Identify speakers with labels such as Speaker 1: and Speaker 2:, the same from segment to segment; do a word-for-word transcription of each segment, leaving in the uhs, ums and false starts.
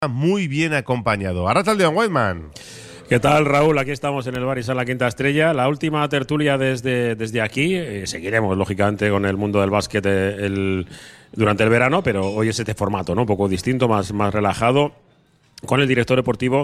Speaker 1: Muy bien acompañado. Arratsaldeon, Whiteman.
Speaker 2: ¿Qué tal, Raúl? Aquí estamos en el Bar y Sala Quinta Estrella. La última tertulia desde, desde aquí. Eh, seguiremos, lógicamente, con el mundo del básquet eh, el, durante el verano, pero hoy es este formato, ¿no? Un poco distinto, más, más relajado, con el director deportivo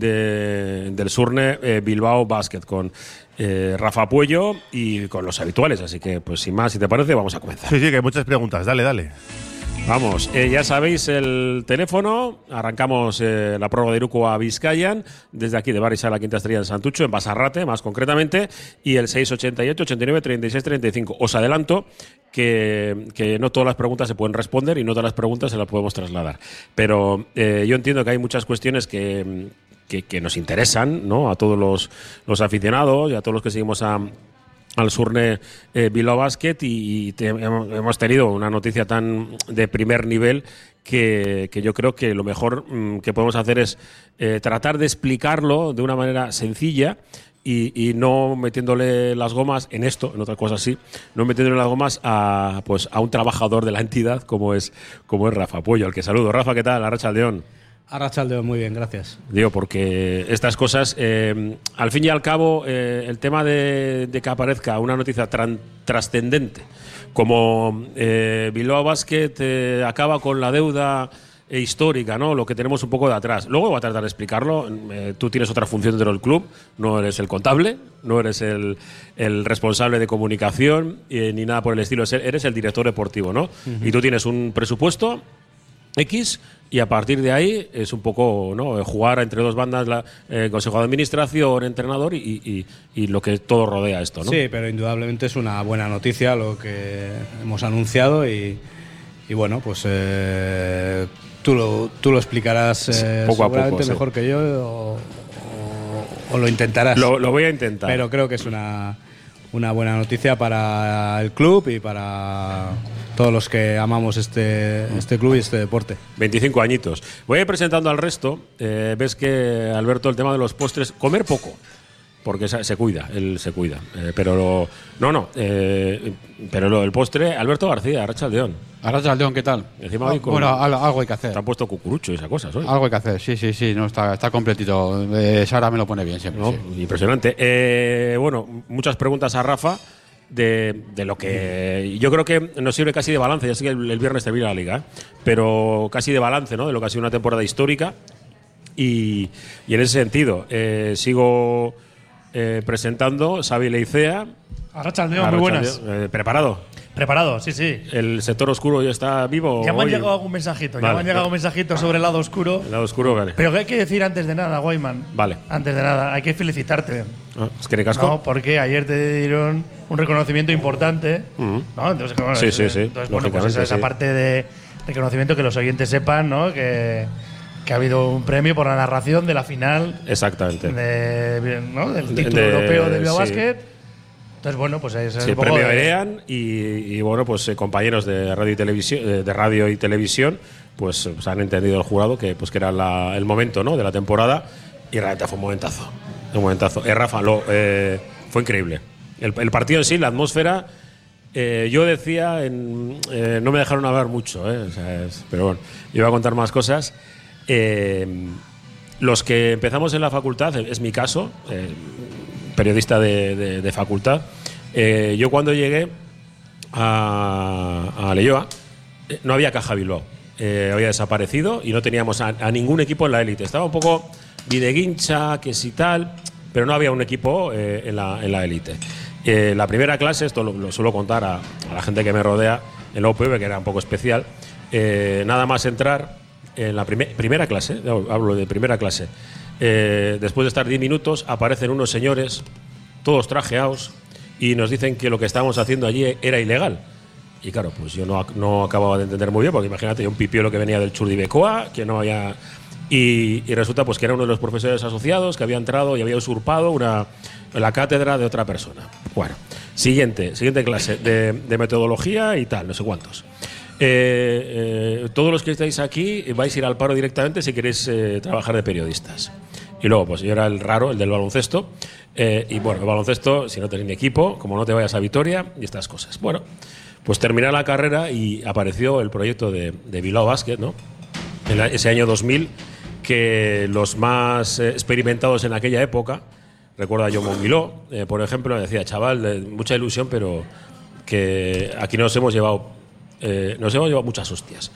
Speaker 2: de, del Surne eh, Bilbao Basket, con eh, Rafa Puello y con los habituales. Así que, pues sin más, si te parece, vamos a comenzar.
Speaker 1: Sí, sí, que hay muchas preguntas. Dale, dale.
Speaker 2: Vamos, eh, ya sabéis el teléfono. Arrancamos eh, la prórroga de Iruko a Vizcayan, desde aquí de Bar y Sala Quinta Estrella de Santucho, en Basarrate, más concretamente, y el seis ochenta y ocho, ochenta y nueve, treinta y seis, treinta y cinco. Os adelanto que, que no todas las preguntas se pueden responder y no todas las preguntas se las podemos trasladar. Pero eh, yo entiendo que hay muchas cuestiones que, que, que nos interesan, ¿no? A todos los, los aficionados y a todos los que seguimos a al Surne eh, Bilbao Basket y, y te, hemos tenido una noticia tan de primer nivel que, que yo creo que lo mejor mm, que podemos hacer es eh, tratar de explicarlo de una manera sencilla y, y no metiéndole las gomas en esto, en otras cosas sí, no metiéndole las gomas a, pues, a un trabajador de la entidad como es, como es Rafa Puello, al que saludo. Rafa, ¿qué tal? Arratsaldeon.
Speaker 3: Arratsaldeon, muy bien, gracias.
Speaker 2: Digo, porque estas cosas, eh, al fin y al cabo, eh, el tema de, de que aparezca una noticia tran, trascendente, como eh, Bilbao Basket eh, acaba con la deuda eh, histórica, ¿no? Lo que tenemos un poco de atrás. Luego voy a tratar de explicarlo. Eh, tú tienes otra función dentro del club, no eres el contable, no eres el, el responsable de comunicación eh, ni nada por el estilo, eres el director deportivo, ¿no? Uh-huh. Y tú tienes un presupuesto X y a partir de ahí es un poco, ¿no?, jugar entre dos bandas, la, eh, consejo de administración, entrenador y, y, y lo que todo rodea esto, ¿no?
Speaker 3: Sí, pero indudablemente es una buena noticia lo que hemos anunciado y, y bueno, pues eh, tú, lo, tú lo explicarás eh,
Speaker 2: poco
Speaker 3: seguramente
Speaker 2: a poco,
Speaker 3: mejor
Speaker 2: sí.
Speaker 3: que yo o, o, o lo intentarás.
Speaker 2: Lo, lo voy a intentar.
Speaker 3: Pero creo que es una, una buena noticia para el club y para todos los que amamos este, este club y este deporte.
Speaker 2: veinticinco añitos. Voy a ir presentando al resto. Eh, ves que, Alberto, el tema de los postres, comer poco, porque se, se cuida, él se cuida. Eh, pero lo, no, no, eh, pero lo, el postre, Alberto García, Arratsaldeon.
Speaker 4: Arratsaldeon, ¿qué tal?
Speaker 2: Encima
Speaker 4: ah,
Speaker 2: hoy con,
Speaker 4: bueno, algo hay que hacer.
Speaker 2: Te han puesto cucurucho y esas cosas hoy.
Speaker 4: Algo hay que hacer, sí, sí, sí, no, está, está completito. Eh, Sara me lo pone bien siempre.
Speaker 2: No,
Speaker 4: sí.
Speaker 2: Impresionante. Eh, bueno, muchas preguntas a Rafa. De, de lo que yo creo que nos sirve casi de balance. Ya sé que el, el viernes termina la liga, ¿eh? Pero casi de balance, ¿no?, de lo que ha sido una temporada histórica. Y, y en ese sentido, eh, sigo eh, presentando Xavi Leicea.
Speaker 5: Arratsaldeon, muy buenas.
Speaker 2: Eh, ¿Preparado?
Speaker 5: Preparado, sí, sí.
Speaker 2: ¿El sector oscuro ya está vivo?
Speaker 5: Ya me han
Speaker 2: hoy?
Speaker 5: llegado algún mensajito,
Speaker 2: Vale.
Speaker 5: ya me han llegado un mensajito sobre el lado oscuro.
Speaker 2: El lado oscuro, vale.
Speaker 5: Pero que hay que decir antes de nada, Guayman.
Speaker 2: Vale.
Speaker 5: Antes de nada, hay que felicitarte.
Speaker 2: Ah, ¿es que casco?
Speaker 5: No, porque ayer te dieron un reconocimiento importante.
Speaker 2: Uh-huh.
Speaker 5: ¿No? Entonces, bueno,
Speaker 2: sí, sí, sí.
Speaker 5: Entonces, bueno, pues esa, esa
Speaker 2: sí.
Speaker 5: parte de reconocimiento que los oyentes sepan, ¿no?, que, que ha habido un premio por la narración de la final.
Speaker 2: Exactamente.
Speaker 5: De, ¿no?, del título
Speaker 2: de,
Speaker 5: europeo de Bilbao
Speaker 2: sí.
Speaker 5: Basket. Entonces, bueno, pues es
Speaker 2: sí,
Speaker 5: un poco
Speaker 2: premio
Speaker 5: de…
Speaker 2: Erean y, y bueno, pues eh, compañeros de radio y televisión, eh, de radio y televisión, pues, pues han entendido el jurado que pues que era la, el momento, ¿no?, de la temporada, y realmente fue un momentazo, un momentazo. Eh, Rafa, lo, eh, fue increíble. El, el partido en sí, la atmósfera. Eh, yo decía, en, eh, no me dejaron hablar mucho, eh, o sea, es, pero bueno, yo voy a contar más cosas. Eh, los que empezamos en la facultad, es mi caso. Eh, periodista de, de, de facultad, eh, yo cuando llegué a, a Leioa eh, no había Caja Bilbao, eh, había desaparecido y no teníamos a, a ningún equipo en la élite. Estaba un poco videguincha, que si tal, pero no había un equipo eh, en la en la élite. Eh, la primera clase, esto lo, lo suelo contar a, a la gente que me rodea en la U P V, que era un poco especial, eh, nada más entrar en la primer, primera clase, hablo de primera clase, Eh, después de estar diez minutos aparecen unos señores todos trajeados y nos dicen que lo que estábamos haciendo allí era ilegal. Y claro, pues yo no, no acababa de entender muy bien, porque imagínate, un pipiolo que venía del Churdibecoa, que no había… Y, y resulta pues que era uno de los profesores asociados que había entrado y había usurpado una, la cátedra de otra persona. Bueno, siguiente, siguiente clase de, de metodología y tal, no sé cuántos. Eh, eh, todos los que estáis aquí vais a ir al paro directamente si queréis eh, trabajar de periodistas. Y luego, pues yo era el raro, el del baloncesto. Eh, y bueno, el baloncesto, si no tenés ni equipo, como no te vayas a Vitoria y estas cosas. Bueno, pues terminé la carrera y apareció el proyecto de, de Bilbao Basket, ¿no? En la, ese año dos mil, que los más eh, experimentados en aquella época, recuerdo a John Monguiló, eh, por ejemplo, me decía, chaval, eh, mucha ilusión, pero que aquí nos hemos llevado, eh, nos hemos llevado muchas hostias.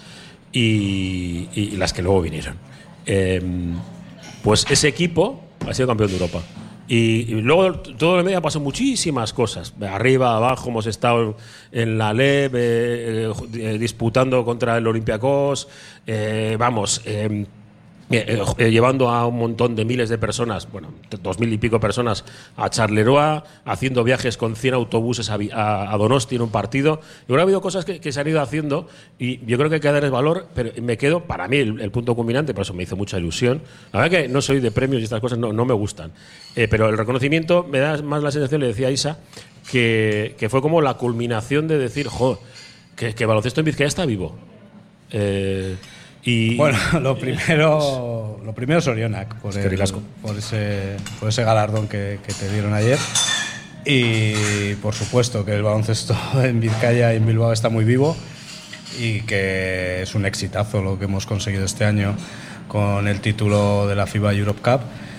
Speaker 2: Y, y, y las que luego vinieron. Eh, pues ese equipo ha sido campeón de Europa. Y, y luego todo el medio pasó muchísimas cosas. Arriba, abajo, hemos estado en la L E B eh, eh, disputando contra el Olympiacos. Eh, vamos, eh, eh, eh, llevando a un montón de miles de personas, bueno, dos mil y pico personas a Charleroi, haciendo viajes con cien autobuses a, a, a Donosti en un partido. Y ahora ha habido cosas que, que se han ido haciendo y yo creo que hay que darles valor, pero me quedo, para mí, el, el punto culminante, por eso me hizo mucha ilusión. La verdad que no soy de premios y estas cosas no, no me gustan. Eh, pero el reconocimiento me da más la sensación, le decía a Isa, que, que fue como la culminación de decir, jo, que, que baloncesto en Vizcaya está vivo. Eh, y,
Speaker 3: bueno, lo primero, lo primero es Orionak, por, el, por, ese, por ese galardón que, que te dieron ayer. Y por supuesto que el baloncesto en Vizcaya y en Bilbao está muy vivo y que es un exitazo lo que hemos conseguido este año con el título de la FIBA Europe Cup.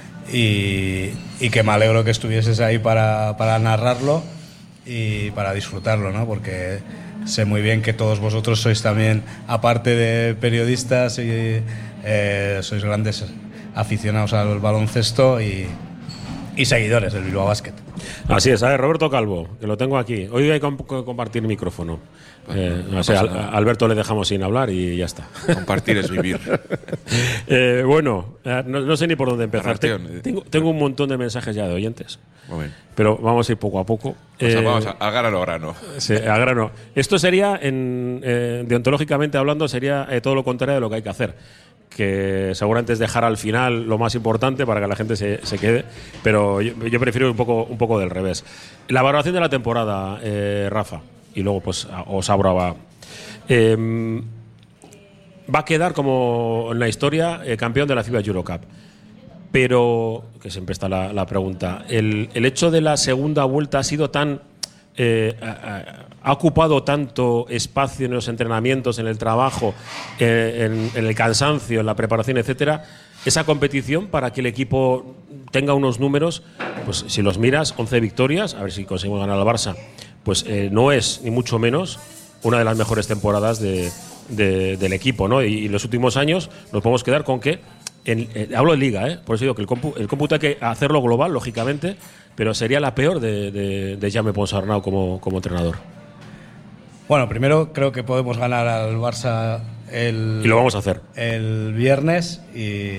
Speaker 3: Y, y que me alegro que estuvieses ahí para, para narrarlo y para disfrutarlo, ¿no? Porque sé muy bien que todos vosotros sois también, aparte de periodistas, y, eh, sois grandes aficionados al baloncesto y, y seguidores del Bilbao Basket.
Speaker 2: Así es, a ver, Roberto Calvo, que lo tengo aquí. Hoy hay que comp- compartir micrófono. Eh, no sé, a Alberto le dejamos sin hablar y ya está.
Speaker 6: Compartir es vivir.
Speaker 2: eh, bueno, no, no sé ni por dónde empezar. Te, tengo, tengo un montón de mensajes ya de oyentes. Muy bien. Pero vamos a ir poco a poco.
Speaker 6: Pues
Speaker 2: eh,
Speaker 6: vamos al grano, grano.
Speaker 2: Sí, al grano. Esto sería, en, eh, deontológicamente hablando, sería eh, todo lo contrario de lo que hay que hacer. Que seguramente es dejar al final lo más importante para que la gente se, se quede, pero yo, yo prefiero un poco, un poco del revés. La valoración de la temporada, eh, Rafa, y luego pues os abro va. Eh, va a quedar como en la historia eh, campeón de la FIBA Eurocup. Pero, que siempre está la, la pregunta, el, el hecho de la segunda vuelta ha sido tan... Eh, ha, ha ocupado tanto espacio en los entrenamientos, en el trabajo, eh, en, en el cansancio, en la preparación, etcétera, esa competición para que el equipo tenga unos números, pues si los miras, once victorias, a ver si conseguimos ganar al Barça, pues eh, no es ni mucho menos una de las mejores temporadas de, de, del equipo, ¿no? Y, y en los últimos años nos podemos quedar con que, en, eh, hablo de liga, ¿eh? Por eso digo que el, compu, el cómputo hay que hacerlo global, lógicamente, pero sería la peor de, de, de Jaume Ponsarnau como, como entrenador.
Speaker 3: Bueno, primero creo que podemos ganar al Barça el,
Speaker 2: y lo vamos a hacer
Speaker 3: el viernes y,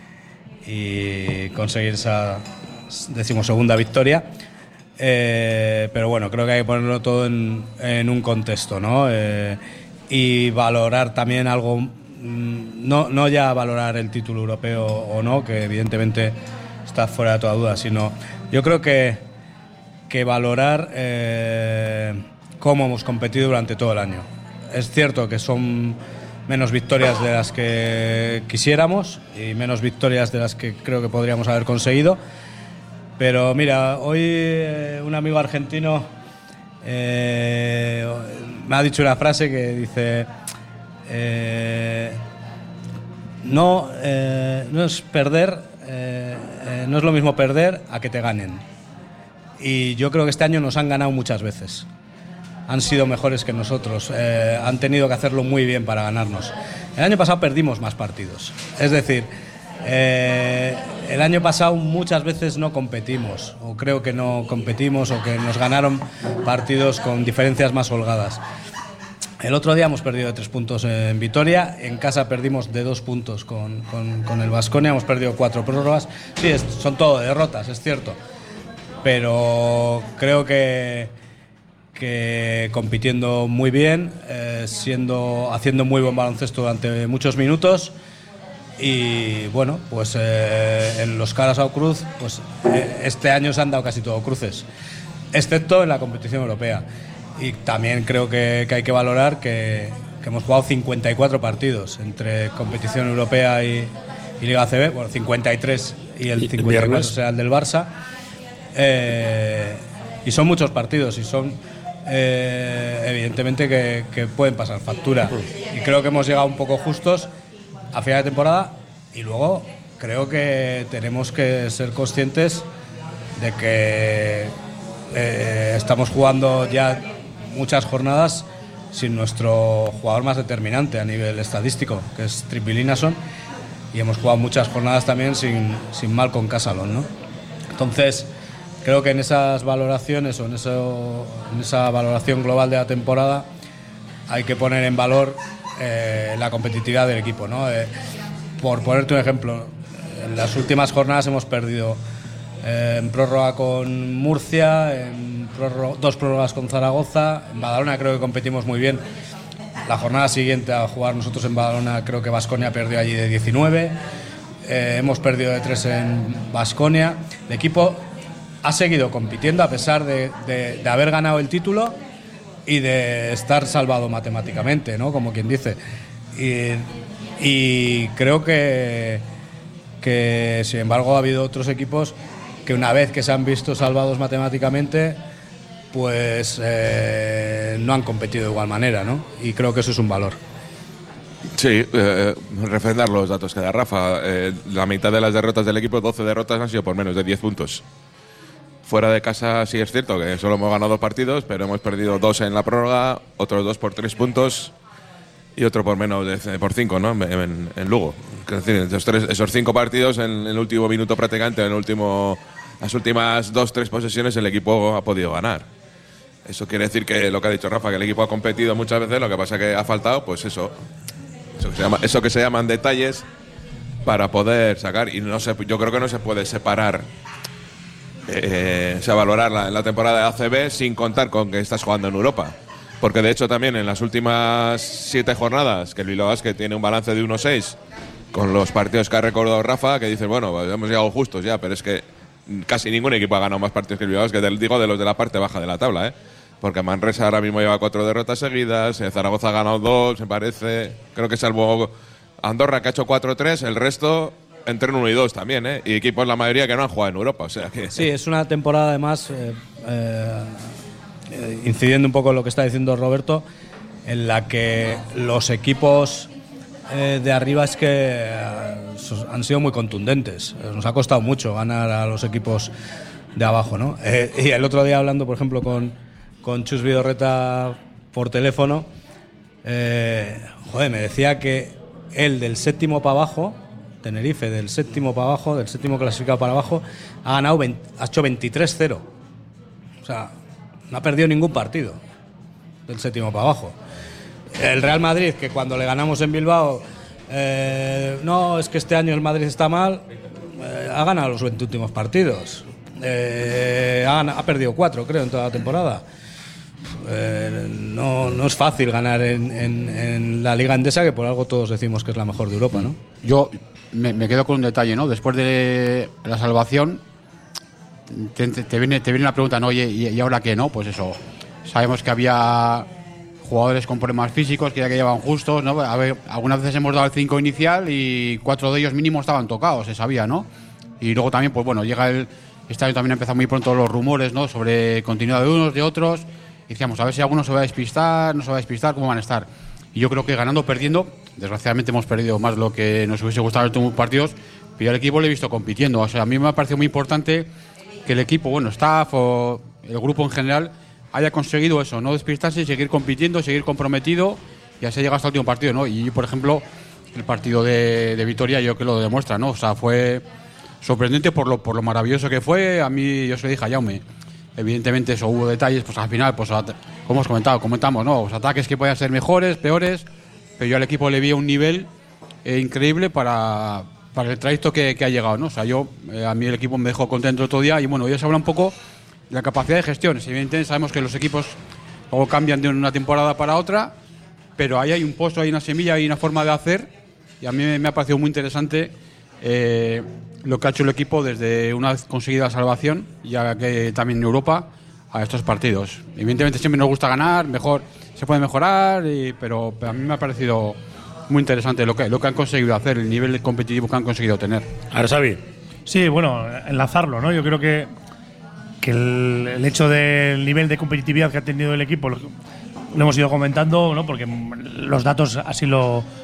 Speaker 3: y conseguir esa decimosegunda victoria. Eh, pero bueno, creo que hay que ponerlo todo en, en un contexto, ¿no? Eh, y valorar también algo, no, no ya valorar el título europeo o no, que evidentemente está fuera de toda duda, sino yo creo que, que valorar eh, cómo hemos competido durante todo el año. Es cierto que son menos victorias de las que quisiéramos y menos victorias de las que creo que podríamos haber conseguido. Pero mira, hoy eh, un amigo argentino eh, me ha dicho una frase que dice eh, no, eh, no es perder, eh, eh, no es lo mismo perder a que te ganen. Y yo creo que este año nos han ganado muchas veces. Han sido mejores que nosotros, eh, han tenido que hacerlo muy bien para ganarnos. El año pasado perdimos más partidos, es decir, eh, el año pasado muchas veces no competimos, o creo que no competimos, o que nos ganaron partidos con diferencias más holgadas. El otro día hemos perdido de tres puntos en Vitoria, en casa perdimos de dos puntos con, con, con el Baskonia, hemos perdido cuatro prórrogas. Sí, es, son todo derrotas, es cierto, pero creo que, que compitiendo muy bien, eh, siendo, haciendo muy buen baloncesto durante muchos minutos. Y bueno, pues eh, en los Caraçao Cruz, pues eh, este año se han dado casi todo cruces, excepto en la competición europea. Y también creo que, que hay que valorar que, que hemos jugado cincuenta y cuatro partidos entre competición europea y, y Liga A C B, bueno, cincuenta y tres y el cincuenta y cuatro será el del Barça. Eh, y son muchos partidos y son eh, evidentemente que, que pueden pasar factura. Y creo que hemos llegado un poco justos a final de temporada Y luego creo que tenemos que ser conscientes de que eh, estamos jugando ya muchas jornadas sin nuestro jugador más determinante a nivel estadístico, que es Trippilinasson, y hemos jugado muchas jornadas también sin, sin Malcolm Casalon, ¿no? Entonces, creo que en esas valoraciones o en, eso, en esa valoración global de la temporada hay que poner en valor eh, la competitividad del equipo, ¿no? Eh, por ponerte un ejemplo, en las últimas jornadas hemos perdido eh, en prórroga con Murcia, en prórroga, dos prórrogas con Zaragoza, en Badalona creo que competimos muy bien. La jornada siguiente a jugar nosotros en Badalona creo que Baskonia perdió allí de diecinueve, eh, hemos perdido de tres en Baskonia. El equipo ha seguido compitiendo a pesar de, de, de haber ganado el título y de estar salvado matemáticamente, ¿no? Como quien dice. Y, y creo que, que, sin embargo, ha habido otros equipos que una vez que se han visto salvados matemáticamente, pues eh, no han competido de igual manera, ¿no? Y creo que eso es un valor.
Speaker 6: Sí, eh, refrendar los datos que da Rafa. Eh, la mitad de las derrotas del equipo, doce derrotas, han sido por menos de diez puntos. Fuera de casa sí es cierto que solo hemos ganado dos partidos, pero hemos perdido dos en la prórroga, otros dos por tres puntos y otro por menos de por cinco, ¿no? En, en Lugo. Es decir, esos, tres, esos cinco partidos en el último minuto prácticamente, en el último, las últimas dos, tres posesiones el equipo ha podido ganar. Eso quiere decir que lo que ha dicho Rafa, que el equipo ha competido muchas veces, lo que pasa es que ha faltado, pues eso, eso que se, llama, eso que se llaman detalles para poder sacar. Y no se, yo creo que no se puede separar, eh, o sea, valorar la, la temporada de A C B sin contar con que estás jugando en Europa. Porque de hecho también en las últimas siete jornadas, que el Bilbao Basket tiene un balance de uno seis, con los partidos que ha recordado Rafa, que dices, bueno, pues hemos llegado justos ya, pero es que casi ningún equipo ha ganado más partidos que el Bilbao Basket, digo de los de la parte baja de la tabla, ¿eh? Porque Manresa ahora mismo lleva cuatro derrotas seguidas, Zaragoza ha ganado dos, me parece, creo que salvo Andorra que ha hecho cuatro tres, el resto entre uno y dos también, ¿eh? Y equipos la mayoría que no han jugado en Europa, o sea que…
Speaker 3: Sí, es una temporada además, eh, eh, incidiendo un poco en lo que está diciendo Roberto, en la que los equipos eh, de arriba es que eh, han sido muy contundentes. Nos ha costado mucho ganar a los equipos de abajo, ¿no? Eh, y el otro día hablando, por ejemplo, con, con Chus Vidorreta por teléfono, eh, joder, me decía que él del séptimo para abajo, Tenerife del séptimo para abajo, del séptimo clasificado para abajo, ha ganado veinte, ha hecho veintitrés cero. O sea, no ha perdido ningún partido del séptimo para abajo. El Real Madrid, que cuando le ganamos en Bilbao, eh, no, es que este año el Madrid está mal, eh, ha ganado los veinte últimos partidos. Eh, ha, ha perdido cuatro, creo, en toda la temporada. Eh, no, no es fácil ganar en, en, en la Liga Endesa, que por algo todos decimos que es la mejor de Europa, ¿no?
Speaker 4: Yo me, me quedo con un detalle, ¿no? Después de la salvación, te, te, viene, te viene la pregunta, ¿no? Oye, ¿y, y ahora qué, no? Pues eso, sabemos que había jugadores con problemas físicos que ya que llevaban justos, ¿no? A ver, algunas veces hemos dado el cinco inicial y cuatro de ellos mínimo estaban tocados, se sabía, ¿no? Y luego también, pues bueno, llega el… Este año también empiezan muy pronto los rumores, ¿no? Sobre continuidad de unos, de otros. Y decíamos, a ver si alguno se va a despistar, no se va a despistar, cómo van a estar. Y yo creo que ganando o perdiendo, desgraciadamente hemos perdido más de lo que nos hubiese gustado en los últimos partidos, pero al equipo le he visto compitiendo. O sea, a mí me ha parecido muy importante que el equipo, bueno, staff o el grupo en general, haya conseguido eso, no despistarse, seguir compitiendo, seguir comprometido, y así llega hasta el último partido, ¿no? Y, por ejemplo, el partido de, de Vitoria yo que lo demuestra, ¿no? O sea, fue sorprendente por lo, por lo maravilloso que fue. A mí, yo se lo dije a Jaume, evidentemente eso, hubo detalles, pues al final, pues como hemos comentado, comentamos, ¿no? Los ataques que podían ser mejores, peores, pero yo al equipo le vi un nivel eh, increíble para, para el trayecto que, que ha llegado, ¿no? O sea, yo, eh, a mí el equipo me dejó contento el otro día y bueno, ya se habla un poco de la capacidad de gestión. Evidentemente sabemos que los equipos luego cambian de una temporada para otra, pero ahí hay un pozo, hay una semilla, hay una forma de hacer y a mí me, me ha parecido muy interesante eh, lo que ha hecho el equipo desde una vez conseguida la salvación, ya que también en Europa, a estos partidos. Evidentemente siempre nos gusta ganar, mejor se puede mejorar, y, pero, pero a mí me ha parecido muy interesante lo que, lo que han conseguido hacer, el nivel competitivo que han conseguido tener.
Speaker 2: Ahora, Xavi.
Speaker 5: Sí, bueno, enlazarlo, ¿no? Yo creo que, que el, el hecho del nivel de competitividad que ha tenido el equipo lo, lo hemos ido comentando, ¿no? Porque los datos así lo,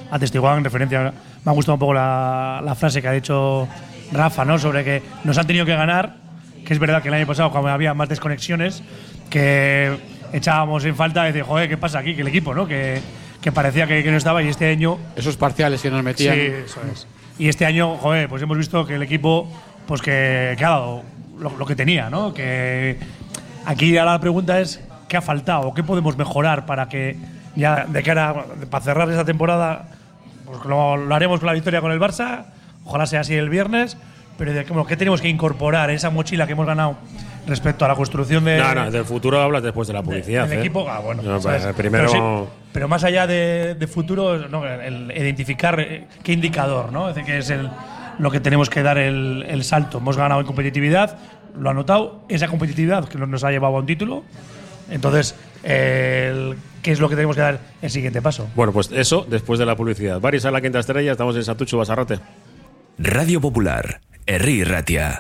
Speaker 5: atestiguado en referencia. Me ha gustado un poco la, la frase que ha dicho Rafa, ¿no? Sobre que nos han tenido que ganar, que es verdad que el año pasado, cuando había más desconexiones, que echábamos en falta y decir, joder, ¿qué pasa aquí? Que el equipo, ¿no? Que, que parecía que, que no estaba, y este año.
Speaker 4: Esos parciales que nos metían.
Speaker 5: Sí, eso es. Y este año, joder, pues hemos visto que el equipo, pues que, que ha dado lo, lo que tenía, ¿no? Que aquí ahora la pregunta es, ¿qué ha faltado? ¿Qué podemos mejorar para que ya de cara, para cerrar esta temporada, pues lo, lo haremos con la victoria con el Barça, ojalá sea así el viernes, pero de, bueno, ¿qué tenemos que incorporar en esa mochila que hemos ganado respecto a la construcción de…
Speaker 2: No, no, del futuro hablas después de la publicidad.
Speaker 5: de, del
Speaker 2: ¿eh?
Speaker 5: equipo, ah, bueno.
Speaker 2: No, pues, primero…
Speaker 5: Pero, sí, pero más allá de, de futuro, no, el, el identificar qué indicador, ¿no? Es decir, que es el, lo que tenemos que dar el, el salto. Hemos ganado en competitividad, lo ha notado, esa competitividad que nos ha llevado a un título. Entonces, el, ¿qué es lo que tenemos que dar el siguiente paso?
Speaker 2: Bueno, pues eso después de la publicidad. Baris a la quinta estrella, estamos en Satuchu Basarrate.
Speaker 7: Radio Popular, Herri Ratia.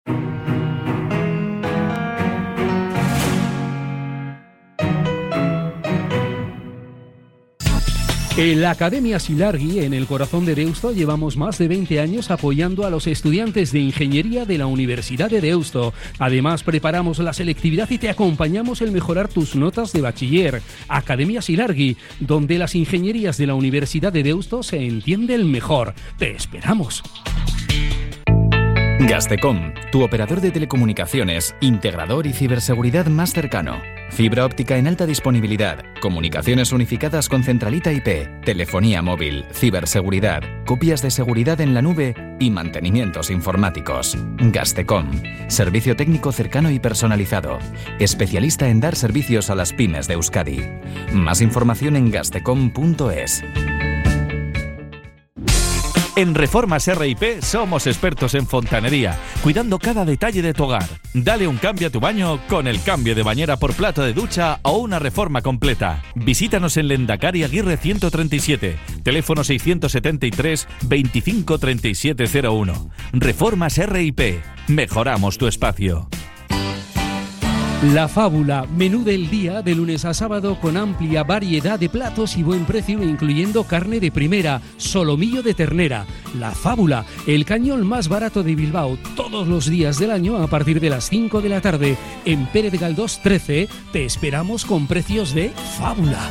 Speaker 8: En la Academia Silargui, en el corazón de Deusto, llevamos más de veinte años apoyando a los estudiantes de Ingeniería de la Universidad de Deusto. Además, preparamos la selectividad y te acompañamos en mejorar tus notas de bachiller. Academia Silargui, donde las ingenierías de la Universidad de Deusto se entienden mejor. ¡Te esperamos!
Speaker 9: Gastecom, tu operador de telecomunicaciones, integrador y ciberseguridad más cercano. Fibra óptica en alta disponibilidad, comunicaciones unificadas con centralita I P, telefonía móvil, ciberseguridad, copias de seguridad en la nube y mantenimientos informáticos. Gastecom, servicio técnico cercano y personalizado, especialista en dar servicios a las pymes de Euskadi. Más información en gastecom punto es.
Speaker 10: En Reformas R I P somos expertos en fontanería, cuidando cada detalle de tu hogar. Dale un cambio a tu baño con el cambio de bañera por plato de ducha o una reforma completa. Visítanos en Lendakari Aguirre ciento treinta y siete, teléfono seiscientos setenta y tres, veinticinco treinta y siete cero uno. Reformas R I P, mejoramos tu espacio.
Speaker 8: La Fábula, menú del día de lunes a sábado con amplia variedad de platos y buen precio, incluyendo carne de primera, solomillo de ternera. La Fábula, el cañón más barato de Bilbao, todos los días del año a partir de las cinco de la tarde. En Pérez Galdós trece te esperamos con precios de Fábula.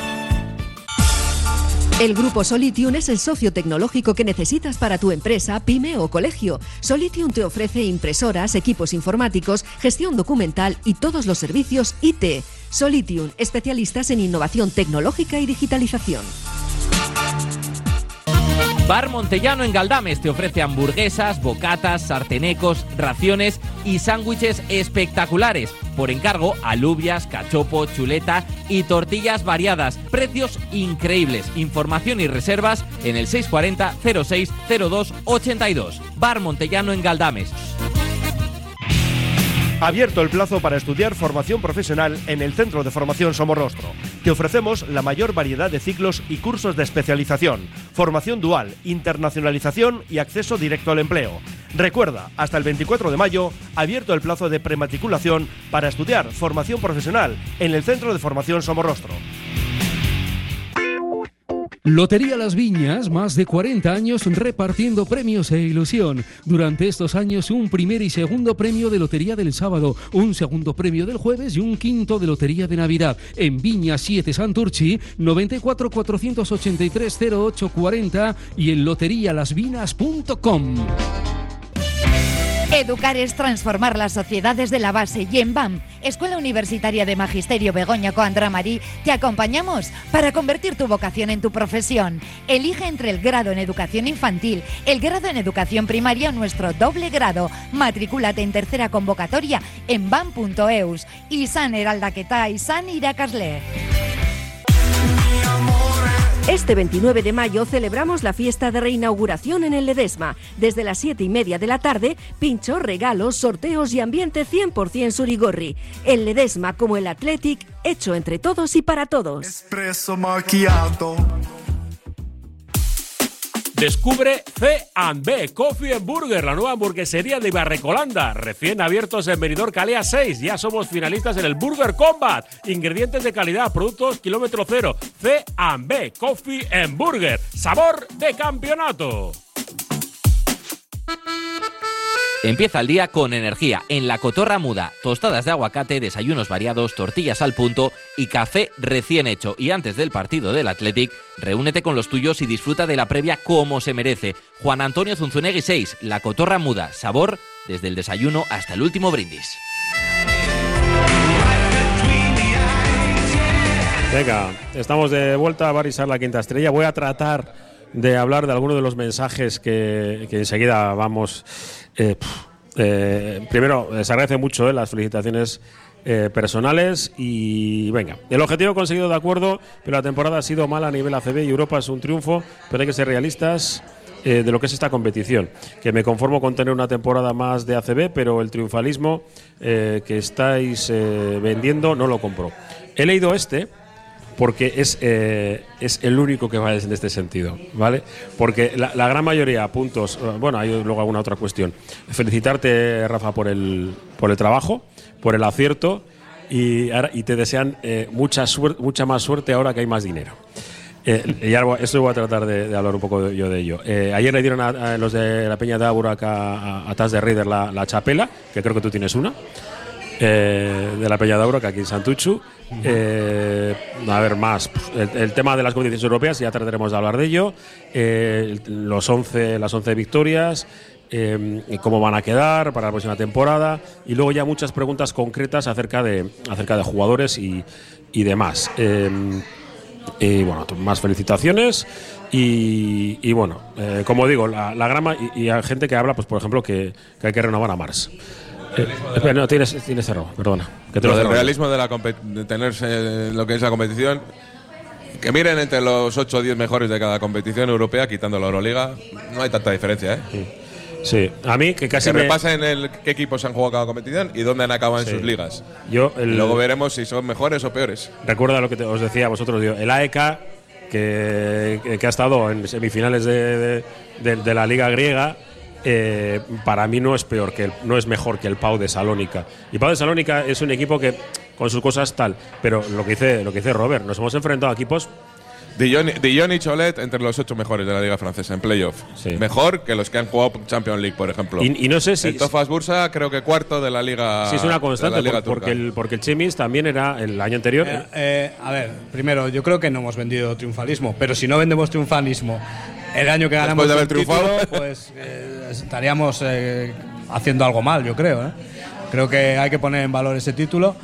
Speaker 11: El Grupo Solitium es el socio tecnológico que necesitas para tu empresa, pyme o colegio. Solitium te ofrece impresoras, equipos informáticos, gestión documental y todos los servicios I T. Solitium, especialistas en innovación tecnológica y digitalización.
Speaker 12: Bar Montellano en Galdames te ofrece hamburguesas, bocatas, sartenecos, raciones y sándwiches espectaculares. Por encargo, alubias, cachopo, chuleta y tortillas variadas. Precios increíbles. Información y reservas en el seis cuatro cero, cero seis cero dos ochenta y dos. Bar Montellano en Galdames.
Speaker 13: Abierto el plazo para estudiar formación profesional en el Centro de Formación Somorrostro. Te ofrecemos la mayor variedad de ciclos y cursos de especialización, formación dual, internacionalización y acceso directo al empleo. Recuerda, hasta el veinticuatro de mayo, abierto el plazo de prematriculación para estudiar formación profesional en el Centro de Formación Somorrostro.
Speaker 8: Lotería Las Viñas, más de cuarenta años repartiendo premios e ilusión. Durante estos años, un primer y segundo premio de Lotería del sábado, un segundo premio del jueves y un quinto de Lotería de Navidad. En Viña siete Santurchi, noventa y cuatro, cuatrocientos ochenta y tres, cero ocho cuarenta y en lotería las vinas punto com.
Speaker 14: Educar es transformar las sociedades de la base y en B A M, Escuela Universitaria de Magisterio Begoña Coandra Marí, te acompañamos para convertir tu vocación en tu profesión. Elige entre el grado en educación infantil, el grado en educación primaria o nuestro doble grado. Matricúlate en tercera convocatoria en bam punto eus. Izan eraldaketa, izan irakasle.
Speaker 11: Este veintinueve de mayo celebramos la fiesta de reinauguración en el Ledesma. Desde las siete y media de la tarde, pinchos, regalos, sorteos y ambiente cien por ciento Surigorri. El Ledesma como el Athletic, hecho entre todos y para todos.
Speaker 15: Espresso macchiato.
Speaker 2: Descubre C and B Coffee and Burger, la nueva hamburguesería de Ibarrecolanda, recién abiertos en Benidorm Calea seis. Ya somos finalistas en el Burger Combat. Ingredientes de calidad, productos kilómetro cero. C and B Coffee and Burger, sabor de campeonato.
Speaker 12: Empieza el día con energía en La Cotorra Muda. Tostadas de aguacate, desayunos variados, tortillas al punto y café recién hecho. Y antes del partido del Athletic, reúnete con los tuyos y disfruta de la previa como se merece. Juan Antonio Zunzunegui seis, La Cotorra Muda. Sabor desde el desayuno hasta el último brindis.
Speaker 2: Venga, estamos de vuelta a Barisar la quinta estrella. Voy a tratar de hablar de algunos de los mensajes que, que enseguida vamos... Eh, eh, primero, les agradece mucho eh, las felicitaciones eh, personales y venga, el objetivo conseguido de acuerdo, pero la temporada ha sido mala a nivel A C B y Europa es un triunfo, pero hay que ser realistas eh, de lo que es esta competición, que me conformo con tener una temporada más de A C B, pero el triunfalismo eh, que estáis eh, vendiendo no lo compro. He leído este porque es, eh, es el único que va en este sentido, ¿vale? Porque la, la gran mayoría, puntos, bueno, hay luego alguna otra cuestión. Felicitarte, Rafa, por el, por el trabajo, por el acierto y, y te desean eh, mucha, suerte, mucha más suerte ahora que hay más dinero. Eh, y ahora eso voy a tratar de, de hablar un poco yo de ello. Eh, ayer le dieron a, a los de la Peña de Áburak a, a, a Tas de Raider la, la chapela, que creo que tú tienes una. Eh, de la Peña de Áburak aquí en Santuchu. Eh, a ver, más el, el tema de las competiciones europeas, ya trataremos de hablar de ello. Eh, los once, las once victorias, eh, cómo van a quedar para la próxima temporada y luego ya muchas preguntas concretas acerca de, acerca de jugadores y, y demás. Eh, y bueno, más felicitaciones y, y bueno, eh, como digo, la, la grama y, y hay gente que habla, pues por ejemplo, que, que hay que renovar a Mars. Eh, espera, no, tienes, tienes cerrado, perdona. Que te
Speaker 6: lo
Speaker 2: lo
Speaker 6: del
Speaker 2: cerro.
Speaker 6: realismo de, la de tenerse lo que es la competición, que miren entre los ocho o diez mejores de cada competición europea, quitando la Euroliga, no hay tanta diferencia, ¿eh?
Speaker 2: Sí, a mí que casi
Speaker 6: que
Speaker 2: me...
Speaker 6: repasen el, qué equipos han jugado cada competición y dónde han acabado sí. en sus ligas.
Speaker 2: Yo el...
Speaker 6: Luego veremos si son mejores o peores.
Speaker 2: Recuerda lo que te, os decía a vosotros, digo, el A E K, que, que, que ha estado en semifinales de, de, de, de la Liga griega, Eh, para mí no es peor que el, no es mejor que el Pau de Salónica. Y Pau de Salónica es un equipo que con sus cosas tal, pero lo que dice lo que dice Robert, nos hemos enfrentado a equipos.
Speaker 6: Dijon, Dijon y Cholet entre los ocho mejores de la Liga Francesa en playoff.
Speaker 2: Sí.
Speaker 6: Mejor que los que han jugado Champions League, por ejemplo.
Speaker 2: Y, y no sé si
Speaker 6: el Tofas Bursa creo que cuarto de la Liga.
Speaker 2: Sí, es una constante
Speaker 6: Liga
Speaker 2: por, porque el porque el Chemis también era el año anterior.
Speaker 3: Eh, eh, a ver, primero yo creo que no hemos vendido triunfalismo, pero si no vendemos triunfalismo el año que ganamos
Speaker 6: de
Speaker 3: el
Speaker 6: haber
Speaker 3: título, pues eh, estaríamos eh, haciendo algo mal, yo creo. ¿eh? Creo que hay que poner en valor ese título.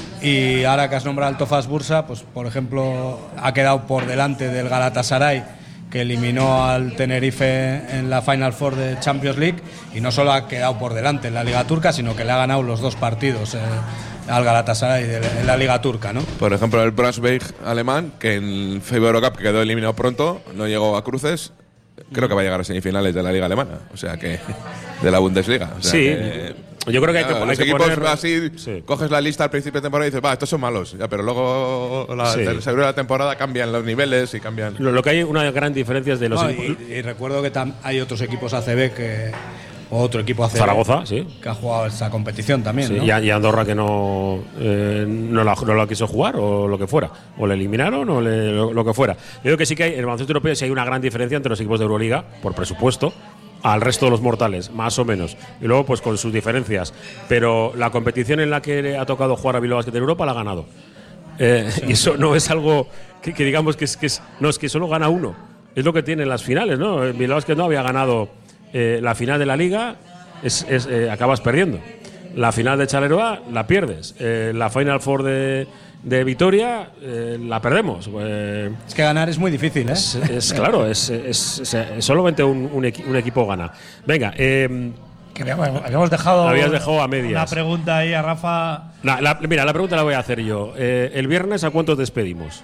Speaker 3: Y ahora que has nombrado al Tofas Bursa, pues por ejemplo ha quedado por delante del Galatasaray, que eliminó al Tenerife en la Final Four de Champions League, y no solo ha quedado por delante en la Liga Turca, sino que le ha ganado los dos partidos eh, al Galatasaray de, en la Liga Turca, ¿no?
Speaker 6: Por ejemplo, el Braunschweig alemán, que en FIBA Eurocup que quedó eliminado pronto, no llegó a cruces, creo que va a llegar a semifinales de la Liga alemana, o sea que de la Bundesliga. O sea
Speaker 2: sí,
Speaker 6: que,
Speaker 2: yo creo que hay que,
Speaker 6: claro,
Speaker 2: hay
Speaker 6: los
Speaker 2: que
Speaker 6: equipos
Speaker 2: poner,
Speaker 6: así,
Speaker 2: sí.
Speaker 6: coges la lista al principio de temporada y dices, va, estos son malos, ya, pero luego la
Speaker 2: Sí.
Speaker 6: segunda de la temporada cambian los niveles y cambian.
Speaker 2: Lo, lo que hay una gran diferencia es de los
Speaker 3: No,
Speaker 2: equipos.
Speaker 3: y, y recuerdo que tam, hay otros equipos A C B que otro equipo A C B
Speaker 2: Zaragoza, sí.
Speaker 3: que ha jugado esa competición también,
Speaker 2: Sí,
Speaker 3: ¿no?
Speaker 2: y, a- y Andorra que no, eh, no, la, no la quiso jugar o lo que fuera. O le eliminaron o le- lo, lo que fuera. Yo creo que sí que hay, en el baloncesto europeo sí hay una gran diferencia entre los equipos de Euroliga, por presupuesto, al resto de los mortales, más o menos. Y luego, pues con sus diferencias. Pero la competición en la que ha tocado jugar a Bilbao Basket en Europa la ha ganado. Eh, sí. Y eso no es algo que, que digamos que es, que es. No, es que solo gana uno. Es lo que tienen las finales, ¿no? Bilbao Basket no había ganado eh, la final de la Liga, es, es, eh, acabas perdiendo. La final de Charleroi la pierdes. Eh, la Final Four de. de Vitoria eh, la perdemos. Eh,
Speaker 3: es que ganar es muy difícil, ¿eh?
Speaker 2: Es, es claro, es, es, es, es solamente un, un, equi un equipo gana. Venga, eh,
Speaker 5: que habíamos, habíamos dejado,
Speaker 2: habías dejado a medias.
Speaker 5: Una pregunta ahí a Rafa.
Speaker 2: La, la, mira, la pregunta la voy a hacer yo. Eh, el viernes, ¿a cuántos despedimos?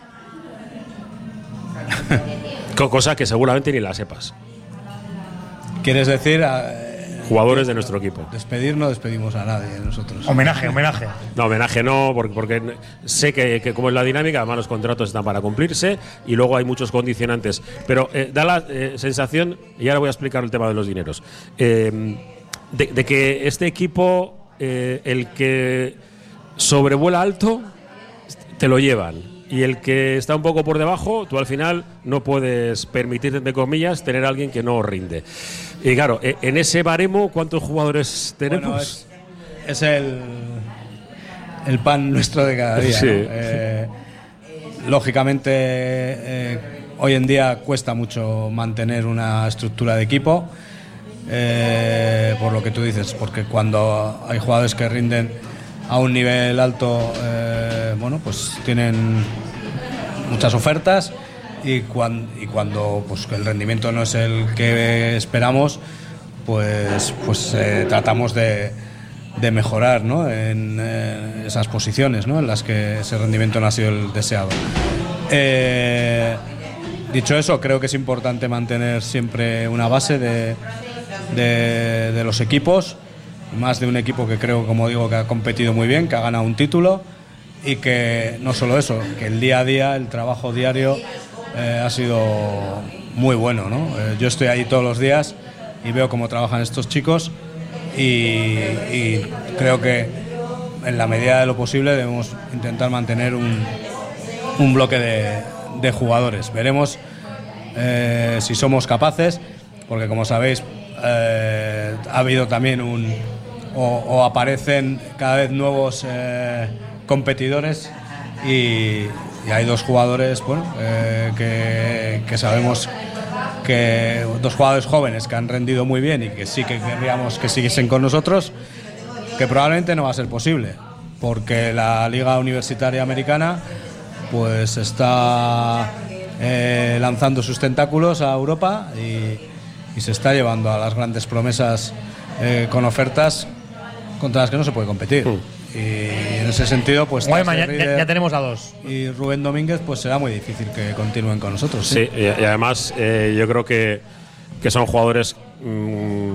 Speaker 2: Cosa que seguramente ni la sepas.
Speaker 3: ¿Quieres decir? Eh,
Speaker 2: jugadores de nuestro equipo.
Speaker 3: Despedir no despedimos a nadie nosotros.
Speaker 5: Homenaje, homenaje.
Speaker 2: No, homenaje no, porque, porque sé que, que como es la dinámica, además los contratos están para cumplirse y luego hay muchos condicionantes. Pero eh, da la eh, sensación, y ahora voy a explicar el tema de los dineros, eh, de, de que este equipo, eh, el que sobrevuela alto, te lo llevan. Y el que está un poco por debajo, tú al final no puedes permitirte, entre comillas, tener a alguien que no rinde. Y claro, en ese baremo, ¿cuántos jugadores tenemos?
Speaker 3: Bueno, es, es el, el pan nuestro de cada día.
Speaker 2: Sí.
Speaker 3: ¿no? Eh, lógicamente, eh, hoy en día cuesta mucho mantener una estructura de equipo, eh, por lo que tú dices, porque cuando hay jugadores que rinden a un nivel alto, eh, bueno, pues tienen muchas ofertas y, cuan, y cuando pues, el rendimiento no es el que esperamos, pues, pues eh, tratamos de, de mejorar, ¿no? en eh, esas posiciones, ¿no? En las que ese rendimiento no ha sido el deseado. Eh, dicho eso, creo que es importante mantener siempre una base de, de, de los equipos, más de un equipo que creo, como digo, que ha competido muy bien, que ha ganado un título y que no solo eso, que el día a día, el trabajo diario eh, ha sido muy bueno, ¿no? Eh, yo estoy ahí todos los días y veo cómo trabajan estos chicos y, y creo que en la medida de lo posible debemos intentar mantener un, un bloque de, de jugadores. Veremos eh, si somos capaces, porque como sabéis, eh, ha habido también un O, o aparecen cada vez nuevos eh, competidores y, y hay dos jugadores, bueno, eh, que, que sabemos que dos jugadores jóvenes que han rendido muy bien y que sí que querríamos que siguiesen con nosotros, que probablemente no va a ser posible porque la Liga Universitaria Americana pues está eh, lanzando sus tentáculos a Europa y, y se está llevando a las grandes promesas eh, con ofertas contra las que no se puede competir. Mm. Y en ese sentido, pues
Speaker 5: bueno, ya, ya, ya tenemos a dos.
Speaker 3: Y Rubén Domínguez, pues será muy difícil que continúen con nosotros.
Speaker 2: Sí,
Speaker 3: sí
Speaker 2: y, y además eh, yo creo que, que son jugadores. Mmm,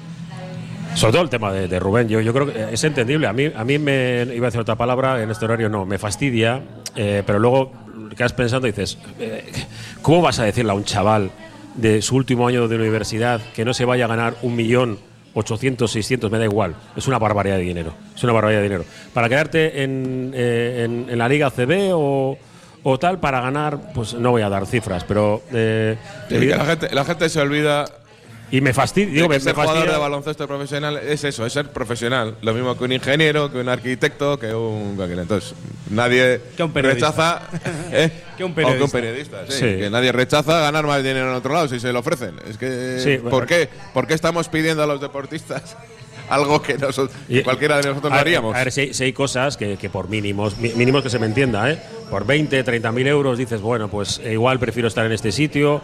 Speaker 2: sobre todo el tema de, de Rubén, yo, yo creo que es entendible. A mí, a mí me iba a decir otra palabra en este horario, no, me fastidia, eh, pero luego quedas pensando y dices, eh, ¿cómo vas a decirle a un chaval de su último año de universidad que no se vaya a ganar un millón ochocientos, seiscientos, me da igual, es una barbaridad de dinero, es una barbaridad de dinero. Para quedarte en, eh, en, en la Liga C B o, o tal, para ganar, pues no voy a dar cifras, pero… Eh,
Speaker 6: sí, que la, gente, la gente se olvida…
Speaker 2: Y me fastidia, digo, me,
Speaker 6: ser
Speaker 2: me fastidia.
Speaker 6: Jugador de baloncesto profesional es eso, es ser profesional. Lo mismo que un ingeniero, que un arquitecto, que un… Entonces, nadie
Speaker 3: que un
Speaker 6: rechaza… ¿eh?
Speaker 3: Que un periodista.
Speaker 6: O que un periodista, sí,
Speaker 2: sí.
Speaker 6: Que nadie rechaza ganar más dinero en otro lado si se lo ofrecen. Es que…
Speaker 2: Sí,
Speaker 6: ¿por, qué? ¿Por qué estamos pidiendo a los deportistas algo que nosotros, y, cualquiera de nosotros
Speaker 2: a,
Speaker 6: lo haríamos?
Speaker 2: A ver, si hay, si hay cosas que, que por mínimos, mínimos que se me entienda, ¿eh? Por veinte, treinta mil euros dices, bueno, pues igual prefiero estar en este sitio.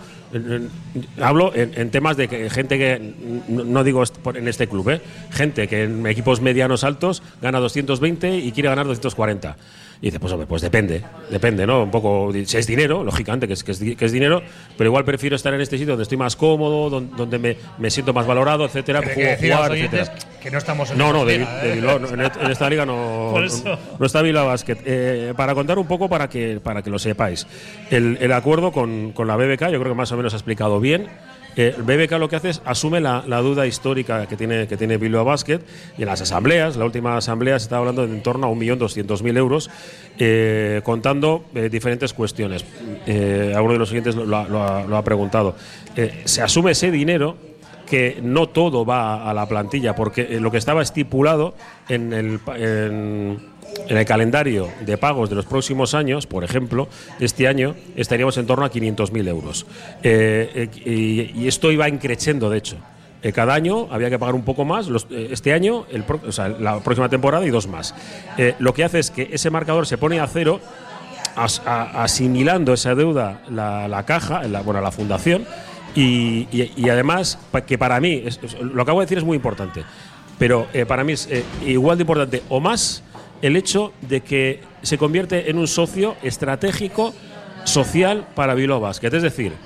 Speaker 2: Hablo en, en temas de que gente que, no, no digo en este club, ¿eh? Gente que en equipos medianos altos gana doscientos veinte y quiere ganar doscientos cuarenta. Y dices, pues hombre, pues depende, depende, ¿no? Un poco, si es dinero, lógicamente que es, que es, que es dinero, pero igual prefiero estar en este sitio donde estoy más cómodo, donde, donde me, me siento más valorado, etcétera,
Speaker 5: Pero
Speaker 2: juego,
Speaker 5: hay que decir
Speaker 2: jugar,
Speaker 5: a los oyentes
Speaker 2: etcétera.
Speaker 5: Que no estamos en
Speaker 2: No, no, de,
Speaker 5: liga,
Speaker 2: de
Speaker 5: ¿eh?
Speaker 2: Bilbao, no, en, en esta liga no, no, no está Bilbao Basket. Eh, para contar un poco, para que, para que lo sepáis, el, el acuerdo con, con la B B K, yo creo que más o menos ha explicado bien. Eh, el B B K lo que hace es asume la, la duda histórica que tiene, que tiene Bilbao Basket, y en las asambleas, la última asamblea se estaba hablando de en torno a un millón doscientos mil euros, eh, contando eh, diferentes cuestiones. Eh, alguno de los oyentes lo, lo, lo, ha, lo ha preguntado. Eh, se asume ese dinero, que no todo va a la plantilla, porque lo que estaba estipulado en el, en, en el calendario de pagos de los próximos años, por ejemplo, este año estaríamos en torno a quinientos mil euros. Eh, eh, y, y esto iba increciendo, de hecho. Eh, cada año había que pagar un poco más, los, eh, este año, el pro, o sea, la próxima temporada y dos más. Eh, lo que hace es que ese marcador se pone a cero, as, a, asimilando esa deuda la, la caja, la, bueno, la fundación. Y, y, y además, que para mí, es, es, lo que acabo de decir es muy importante, pero eh, para mí es eh, igual de importante o más el hecho de que se convierte en un socio estratégico social para Bilbao Basket. Es decir,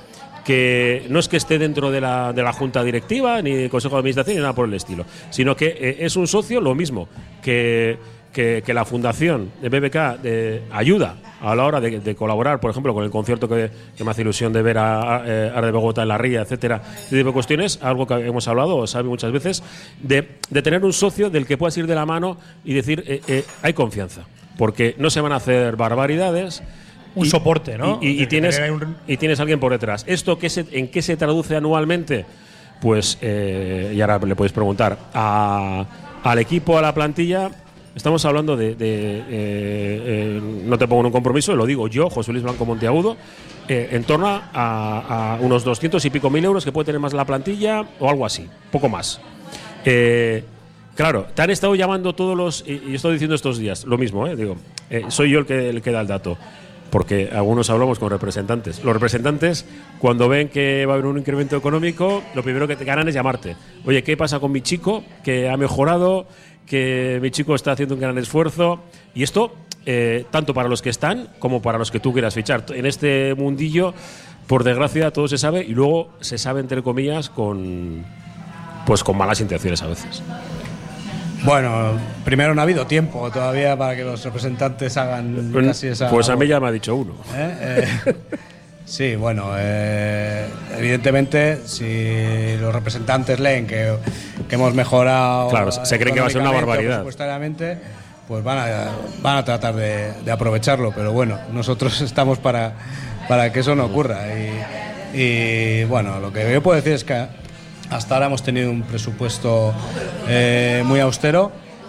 Speaker 2: que no es que esté dentro de la, de la junta directiva, ni del consejo de administración, ni nada por el estilo, sino que eh, es un socio lo mismo que, que, que la fundación de B B K de, ayuda a la hora de, de colaborar, por ejemplo, con el concierto que, que me hace ilusión de ver a, a, a de Bogotá en la Ría, etcétera, este tipo de cuestiones, algo que hemos hablado, o sabe muchas veces, de, de tener un socio del que puedas ir de la mano y decir, eh, eh, hay confianza, porque no se van a hacer barbaridades.
Speaker 5: Un
Speaker 2: y,
Speaker 5: soporte, ¿no?
Speaker 2: Y, y, y, tienes,
Speaker 5: un...
Speaker 2: y tienes alguien por detrás. ¿Esto qué se, en qué se traduce anualmente? Pues, eh, y ahora le podéis preguntar a, al equipo, a la plantilla. Estamos hablando de, de eh, eh, no te pongo en un compromiso, lo digo yo, José Luis Blanco Monteagudo, eh, en torno a, a unos doscientos y pico mil euros que puede tener más la plantilla o algo así, poco más. Eh, claro, te han estado llamando todos los, y, y estoy diciendo estos días, lo mismo, eh, digo, eh, soy yo el que, el que da el dato. Porque algunos hablamos con representantes. Los representantes, cuando ven que va a haber un incremento económico, lo primero que te ganan es llamarte. Oye, ¿qué pasa con mi chico? Que ha mejorado, que mi chico está haciendo un gran esfuerzo. Y esto, eh, tanto para los que están como para los que tú quieras fichar. En este mundillo, por desgracia, todo se sabe y luego se sabe, entre comillas, con, pues, con malas intenciones a veces.
Speaker 3: Bueno, primero no ha habido tiempo todavía para que los representantes hagan casi esa…
Speaker 2: Pues a mí ya me ha dicho uno.
Speaker 3: ¿Eh? Eh, sí, bueno, eh, evidentemente si los representantes leen que, que hemos mejorado…
Speaker 2: Claro, se creen que va a ser una barbaridad.
Speaker 3: Presupuestariamente, pues van a, van a tratar de, de aprovecharlo, pero bueno, nosotros estamos para, para que eso no ocurra. Y, y bueno, lo que yo puedo decir es que hasta ahora hemos tenido un presupuesto eh, muy austero,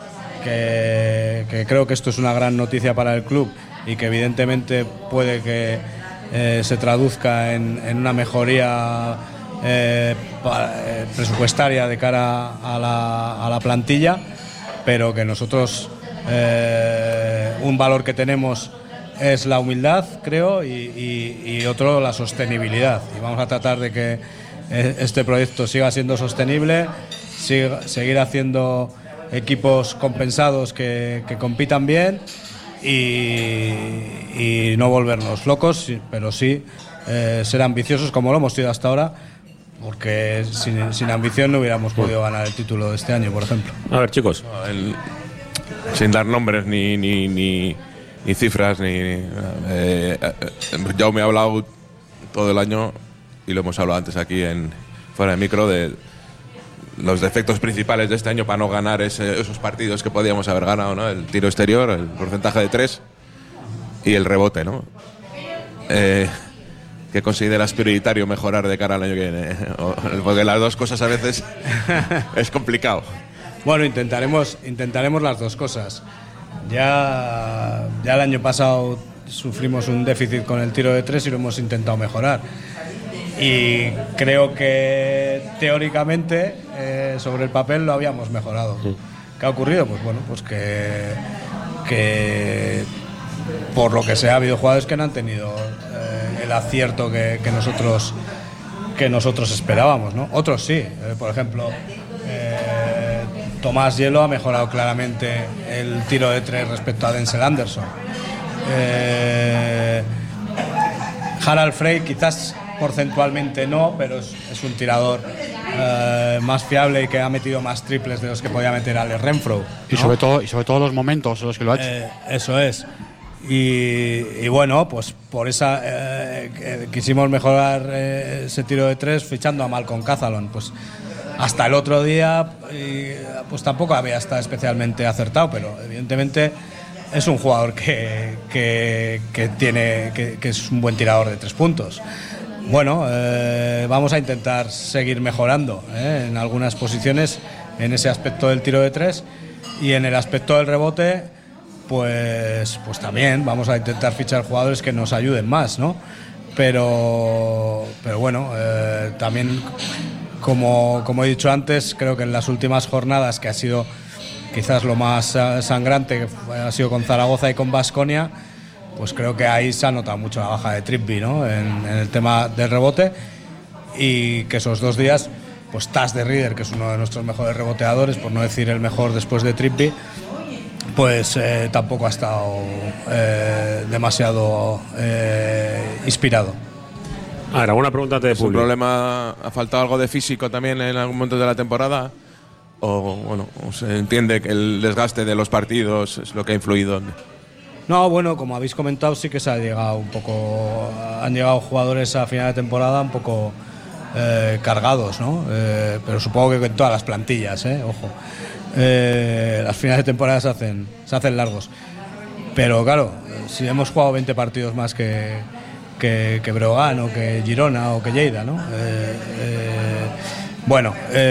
Speaker 3: que, que creo que esto es una gran noticia para el club y que evidentemente puede que eh, se traduzca en, en una mejoría eh, para, eh, presupuestaria de cara a la, a la plantilla, pero que nosotros eh, un valor que tenemos es la humildad, creo, y, y, y otro la sostenibilidad, y vamos a tratar de que este proyecto siga siendo sostenible, siga, seguir haciendo equipos compensados que, que compitan bien y, y no volvernos locos, pero sí eh, ser ambiciosos como lo hemos sido hasta ahora, porque sin, sin ambición no hubiéramos podido ganar el título de este año, por ejemplo.
Speaker 2: A ver, chicos,
Speaker 6: el, sin dar nombres ni, ni, ni, ni cifras, ni, ni eh, eh, ya me ha hablado todo el año, y lo hemos hablado antes aquí en fuera de micro, de los defectos principales de este año para no ganar ese, esos partidos que podíamos haber ganado, ¿no? El tiro exterior, el porcentaje de tres y el rebote, ¿no? Eh, ¿Qué consideras prioritario mejorar de cara al año que viene? Porque las dos cosas a veces es complicado.
Speaker 3: Bueno, intentaremos, intentaremos las dos cosas. Ya, ya el año pasado sufrimos un déficit con el tiro de tres y lo hemos intentado mejorar. Y creo que teóricamente eh, sobre el papel lo habíamos mejorado. Sí. ¿Qué ha ocurrido? Pues bueno, pues que, que por lo que sea ha habido jugadores que no han tenido eh, el acierto que, que nosotros que nosotros esperábamos, ¿no? Otros sí, eh, por ejemplo eh, Tomás Hielo ha mejorado claramente el tiro de tres respecto a Denzel Anderson. eh, Harald Frey quizás porcentualmente no, pero es, es un tirador eh, más fiable y que ha metido más triples de los que podía meter Alex Renfro, ¿no?
Speaker 4: Y sobre todo, y sobre todo los momentos en los que lo ha hecho.
Speaker 3: Eh, eso es. Y, y bueno, pues por esa eh, quisimos mejorar eh, ese tiro de tres fichando a Malcolm Cathalon. Pues hasta el otro día, y, pues tampoco había estado especialmente acertado, pero evidentemente es un jugador que, que, que tiene que, que es un buen tirador de tres puntos. Bueno, eh, vamos a intentar seguir mejorando eh, en algunas posiciones en ese aspecto del tiro de tres, y en el aspecto del rebote pues, pues también vamos a intentar fichar jugadores que nos ayuden más, ¿no? Pero, pero bueno, eh, también como, como he dicho antes, creo que en las últimas jornadas, que ha sido quizás lo más uh, sangrante, que ha sido con Zaragoza y con Baskonia, pues creo que ahí se ha notado mucho la baja de Trippi, ¿no? En, en el tema del rebote, y que esos dos días, pues Taz de Reader, que es uno de nuestros mejores reboteadores, por no decir el mejor después de Trippi, pues eh, tampoco ha estado eh, demasiado eh, inspirado.
Speaker 2: Ah, era una pregunta de
Speaker 6: ¿Es un
Speaker 2: público.
Speaker 6: problema? ¿Ha faltado algo de físico también en algún momento de la temporada? ¿O bueno, o se entiende que el desgaste de los partidos es lo que ha influido?
Speaker 3: No, bueno, como habéis comentado, sí que se ha llegado un poco. Han llegado jugadores a final de temporada un poco eh, cargados, ¿no? Eh, pero supongo que en todas las plantillas, ¿eh? Ojo. Eh, las finales de temporada se hacen, se hacen largos. Pero claro, si hemos jugado veinte partidos más que, que, que Breogán o que Girona o que Lleida, ¿no? Eh, eh, bueno,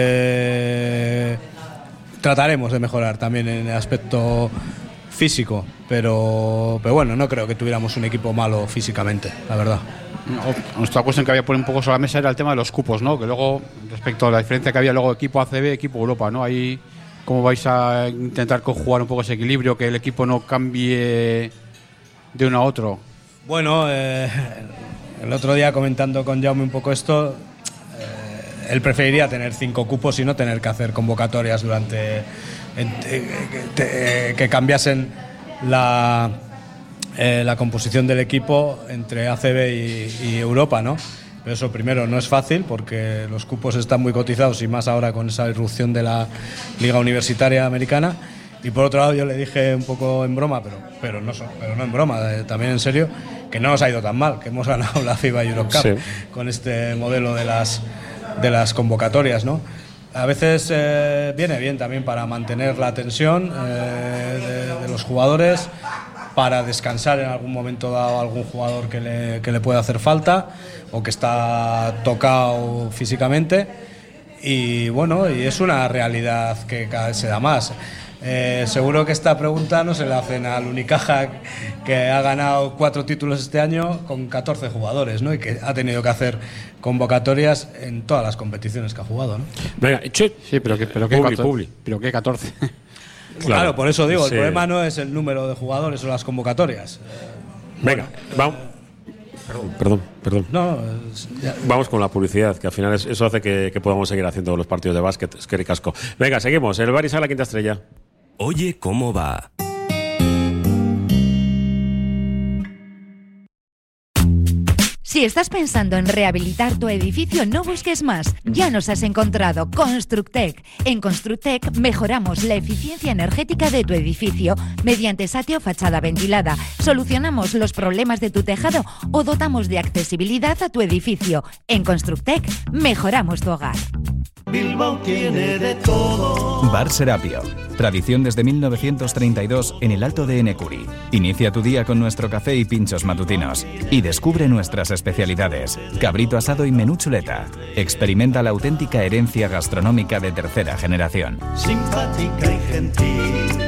Speaker 3: eh, trataremos de mejorar también en el aspecto físico, pero, pero bueno, no creo que tuviéramos un equipo malo físicamente, la verdad.
Speaker 4: Nuestra cuestión que había por un poco sobre la mesa era el tema de los cupos, ¿no? Que luego, respecto a la diferencia que había luego equipo A C B, equipo Europa, ¿no? Ahí, ¿cómo vais a intentar conjugar un poco ese equilibrio, que el equipo no cambie de uno a otro?
Speaker 3: Bueno, eh, el otro día comentando con Jaume un poco esto, eh, él preferiría tener cinco cupos y no tener que hacer convocatorias durante en, eh, que, eh, que cambiasen la, eh, la composición del equipo entre A C B y, y Europa, ¿no? Pero eso primero no es fácil porque los cupos están muy cotizados y más ahora con esa irrupción de la Liga Universitaria Americana. Y por otro lado yo le dije un poco en broma, pero, pero, no, pero no en broma, eh, también en serio, que no nos ha ido tan mal, que hemos ganado la FIBA Eurocup sí. con este modelo de las, de las convocatorias, ¿no? A veces eh, viene bien también para mantener la tensión eh, de, de los jugadores, para descansar en algún momento dado a algún jugador que le, que le pueda hacer falta o que está tocado físicamente. Y bueno, y es una realidad que cada vez se da más. Eh, seguro que esta pregunta no se la hacen al Unicaja, que ha ganado cuatro títulos este año con catorce jugadores, ¿no? Y que ha tenido que hacer convocatorias en todas las competiciones que ha jugado, ¿no?
Speaker 2: Venga,
Speaker 4: sí, pero que, pero que
Speaker 2: publi, publi.
Speaker 4: Pero que catorce.
Speaker 3: Claro, claro, por eso digo, sí. El problema no es el número de jugadores o las convocatorias.
Speaker 2: Venga, bueno, vamos. Perdón, perdón, perdón.
Speaker 3: No,
Speaker 2: ya. Vamos con la publicidad, que al final es, eso hace que, que podamos seguir haciendo los partidos de básquet. Es que ricasco. Venga, seguimos. El Barisal, la quinta estrella.
Speaker 7: Oye, ¿cómo va?
Speaker 14: Si estás pensando en rehabilitar tu edificio, no busques más. Ya nos has encontrado Constructec. En Constructec mejoramos la eficiencia energética de tu edificio mediante satio fachada ventilada. Solucionamos los problemas de tu tejado o dotamos de accesibilidad a tu edificio. En Constructec mejoramos tu hogar.
Speaker 15: Bilbao tiene de todo.
Speaker 9: Bar Serapio. Tradición desde mil novecientos treinta y dos en el Alto de Enecuri. Inicia tu día con nuestro café y pinchos matutinos. Y descubre nuestras especialidades. Cabrito asado y menú chuleta. Experimenta la auténtica herencia gastronómica de tercera generación.
Speaker 15: Simpática y gentil.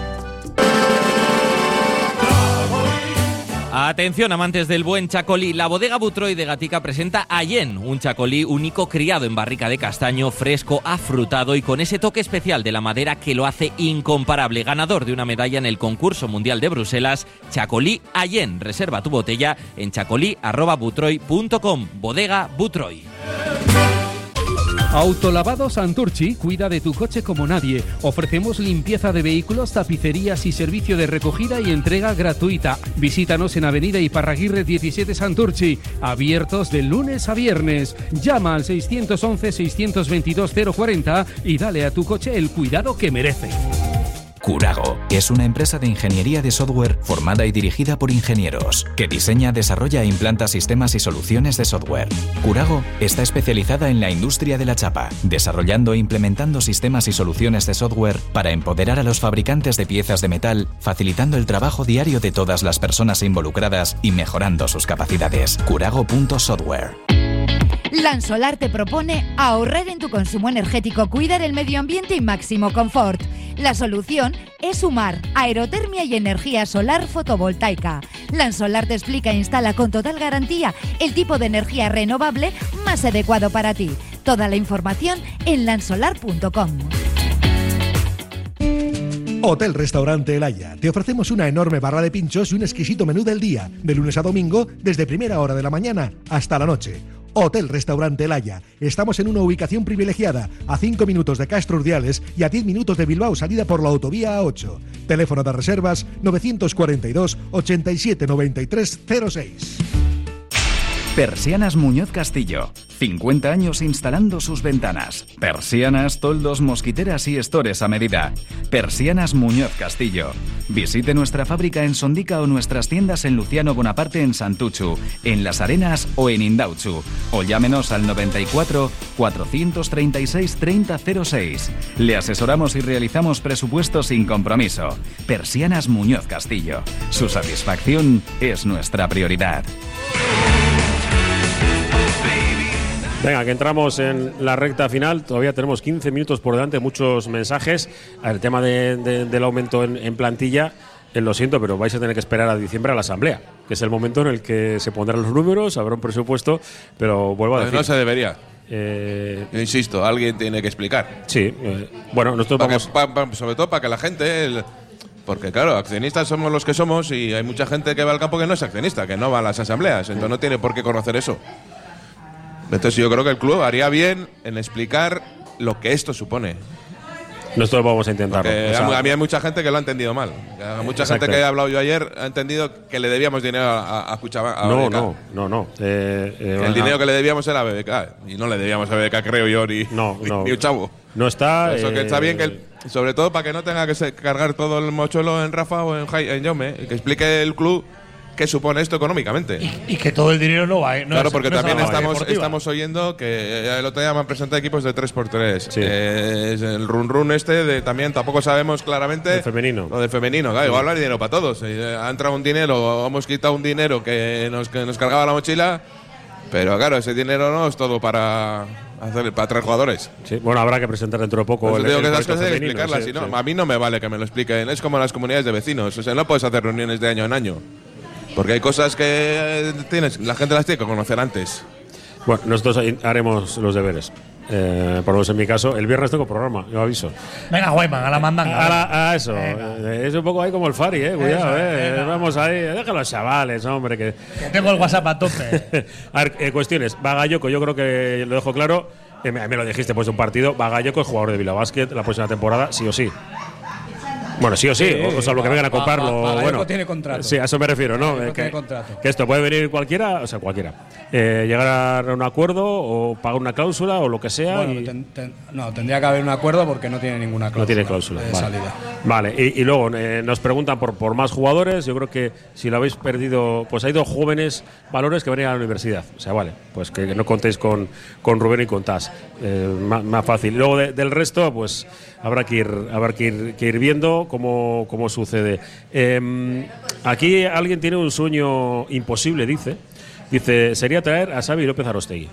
Speaker 12: Atención, amantes del buen chacolí. La bodega Butroy de Gatica presenta Allen, un chacolí único criado en barrica de castaño, fresco, afrutado y con ese toque especial de la madera que lo hace incomparable. Ganador de una medalla en el concurso mundial de Bruselas, Chacolí Allen. Reserva tu botella en chacolí arroba butroy punto com. Bodega Butroy.
Speaker 8: Autolavado Santurchi cuida de tu coche como nadie. Ofrecemos limpieza de vehículos, tapicerías y servicio de recogida y entrega gratuita. Visítanos en Avenida Iparraguirre diecisiete Santurchi, abiertos de lunes a viernes. Llama al seiscientos once, seiscientos veintidós, cero cuarenta y dale a tu coche el cuidado que merece.
Speaker 9: Curago es una empresa de ingeniería de software formada y dirigida por ingenieros, que diseña, desarrolla e implanta sistemas y soluciones de software. Curago está especializada en la industria de la chapa, desarrollando e implementando sistemas y soluciones de software para empoderar a los fabricantes de piezas de metal, facilitando el trabajo diario de todas las personas involucradas y mejorando sus capacidades. Curago punto software.
Speaker 14: Lansolar te propone ahorrar en tu consumo energético, cuidar el medio ambiente y máximo confort. La solución es sumar aerotermia y energía solar fotovoltaica. Lansolar te explica e instala con total garantía el tipo de energía renovable más adecuado para ti. Toda la información en lansolar punto com.
Speaker 16: Hotel Restaurante El Haya. Te ofrecemos una enorme barra de pinchos y un exquisito menú del día, de lunes a domingo, desde primera hora de la mañana hasta la noche. Hotel Restaurante El Haya. Estamos en una ubicación privilegiada, a cinco minutos de Castro Urdiales y a diez minutos de Bilbao, salida por la autovía A ocho. Teléfono de reservas novecientos cuarenta y dos, ochenta y siete, noventa y tres, cero seis.
Speaker 9: Persianas Muñoz Castillo. cincuenta años instalando sus ventanas. Persianas, toldos, mosquiteras y estores a medida. Persianas Muñoz Castillo. Visite nuestra fábrica en Sondica o nuestras tiendas en Luciano Bonaparte en Santuchu, en Las Arenas o en Indauchu. O llámenos al noventa y cuatro, cuatrocientos treinta y seis, treinta cero seis. Le asesoramos y realizamos presupuestos sin compromiso. Persianas Muñoz Castillo. Su satisfacción es nuestra prioridad.
Speaker 2: Venga, que entramos en la recta final. Todavía tenemos quince minutos por delante, muchos mensajes. El tema de, de, del aumento en, en plantilla, eh, lo siento, pero vais a tener que esperar a diciembre a la asamblea, que es el momento en el que se pondrán los números, habrá un presupuesto, pero vuelvo a
Speaker 6: Pues
Speaker 2: decir.
Speaker 6: no se debería.
Speaker 2: Eh,
Speaker 6: Yo insisto, alguien tiene que explicar.
Speaker 2: Sí, eh, bueno, nosotros
Speaker 6: Para
Speaker 2: vamos.
Speaker 6: que- pa- pa- sobre todo para que la gente. el- porque claro, accionistas somos los que somos y hay mucha gente que va al campo que no es accionista, que no va a las asambleas, entonces no tiene por qué conocer eso. Entonces yo creo que el club haría bien en explicar lo que esto supone.
Speaker 2: Nosotros vamos a intentarlo.
Speaker 6: Porque
Speaker 2: O sea,
Speaker 6: a mí hay mucha gente que lo ha entendido mal. A mucha
Speaker 2: Exacto.
Speaker 6: gente que he hablado yo ayer ha entendido que le debíamos dinero a, a Cuchabank. a
Speaker 2: no,
Speaker 6: B B K.
Speaker 2: no, no, no. Eh, eh,
Speaker 6: Que el dinero que le debíamos era a B B K. Y no le debíamos a B B K, creo yo, ni,
Speaker 2: No,
Speaker 6: ni,
Speaker 2: no.
Speaker 6: ni un chavo.
Speaker 2: No está.
Speaker 6: Eso que
Speaker 2: eh,
Speaker 6: está bien que, el- sobre todo para que no tenga que se- cargar todo el mochuelo en Rafa o en, Jai- en Jaume, y que explique el club qué supone esto económicamente.
Speaker 5: Y que todo el dinero no va. No
Speaker 6: claro,
Speaker 5: es-
Speaker 6: porque
Speaker 5: no es
Speaker 6: también
Speaker 5: a la base
Speaker 6: estamos,
Speaker 5: deportiva.
Speaker 6: estamos oyendo que eh, el otro día me han presentado equipos de tres por tres. Eh, es el run run este de, también tampoco sabemos claramente
Speaker 2: El femenino.
Speaker 6: lo del femenino. Claro, igual hay dinero para todos. Eh, Ha entrado un dinero, hemos quitado un dinero que nos, que nos cargaba la mochila, pero claro, ese dinero no es todo para hacer para tres jugadores.
Speaker 2: Sí, bueno, habrá que presentar dentro de poco
Speaker 6: Por eso
Speaker 2: el,
Speaker 6: digo
Speaker 2: el
Speaker 6: que esas
Speaker 2: proyecto
Speaker 6: cosas hay que
Speaker 2: femenino,
Speaker 6: explicarlas.
Speaker 2: sí,
Speaker 6: si no,
Speaker 2: sí.
Speaker 6: a mí no me vale que me lo expliquen. Es como las comunidades de vecinos. O sea, no puedes hacer reuniones de año en año. Porque hay cosas que eh, tienes, la gente las tiene que conocer antes.
Speaker 2: Bueno, nosotros ahí haremos los deberes. Eh, por lo menos en mi caso, el viernes tengo programa, yo aviso.
Speaker 5: Venga, Guayman, a la mandanga.
Speaker 2: A, la- a eso, eh, es un poco ahí como el Fari, eh, cuidado,
Speaker 5: Eso,
Speaker 2: eh.
Speaker 5: venga.
Speaker 2: Vamos ahí, déjalo a los chavales, hombre, que.
Speaker 5: Que tengo el WhatsApp a tope.
Speaker 2: A ver, eh, cuestiones. Bagayoko, yo creo que lo dejo claro. Eh, me, me lo dijiste pues de un partido. Bagayoko es jugador de Bilbao Basket la próxima temporada, sí o sí. Bueno, sí o sí,
Speaker 3: Sí,
Speaker 2: o, o sea, lo que vengan a
Speaker 3: Ba- Ba-
Speaker 2: comprarlo.
Speaker 3: Bagayoko
Speaker 2: bueno,
Speaker 3: tiene contrato.
Speaker 2: Sí, a eso me refiero, ¿no?
Speaker 3: Bagayoko
Speaker 2: Eh,
Speaker 3: tiene
Speaker 2: que,
Speaker 3: contrato.
Speaker 2: que esto puede venir cualquiera, o sea, cualquiera. Eh, llegar a un acuerdo o pagar una cláusula o lo que sea.
Speaker 3: Bueno,
Speaker 2: y-
Speaker 3: ten- ten- no, tendría que haber un acuerdo porque no tiene ninguna cláusula.
Speaker 2: no tiene cláusula.
Speaker 3: de
Speaker 2: Vale,
Speaker 3: salida.
Speaker 2: Vale, y, y luego eh, nos preguntan por, por más jugadores. Yo creo que si lo habéis perdido, pues hay dos jóvenes valores que van a ir a la universidad. O sea, vale, pues que no contéis con, con Rubén y con Tas. Eh, más, más fácil. Luego de- del resto, pues habrá que ir, habrá que ir, que ir viendo cómo, cómo sucede. Eh, aquí alguien tiene un sueño imposible, dice. Dice, sería traer a Xavi López Arostegui.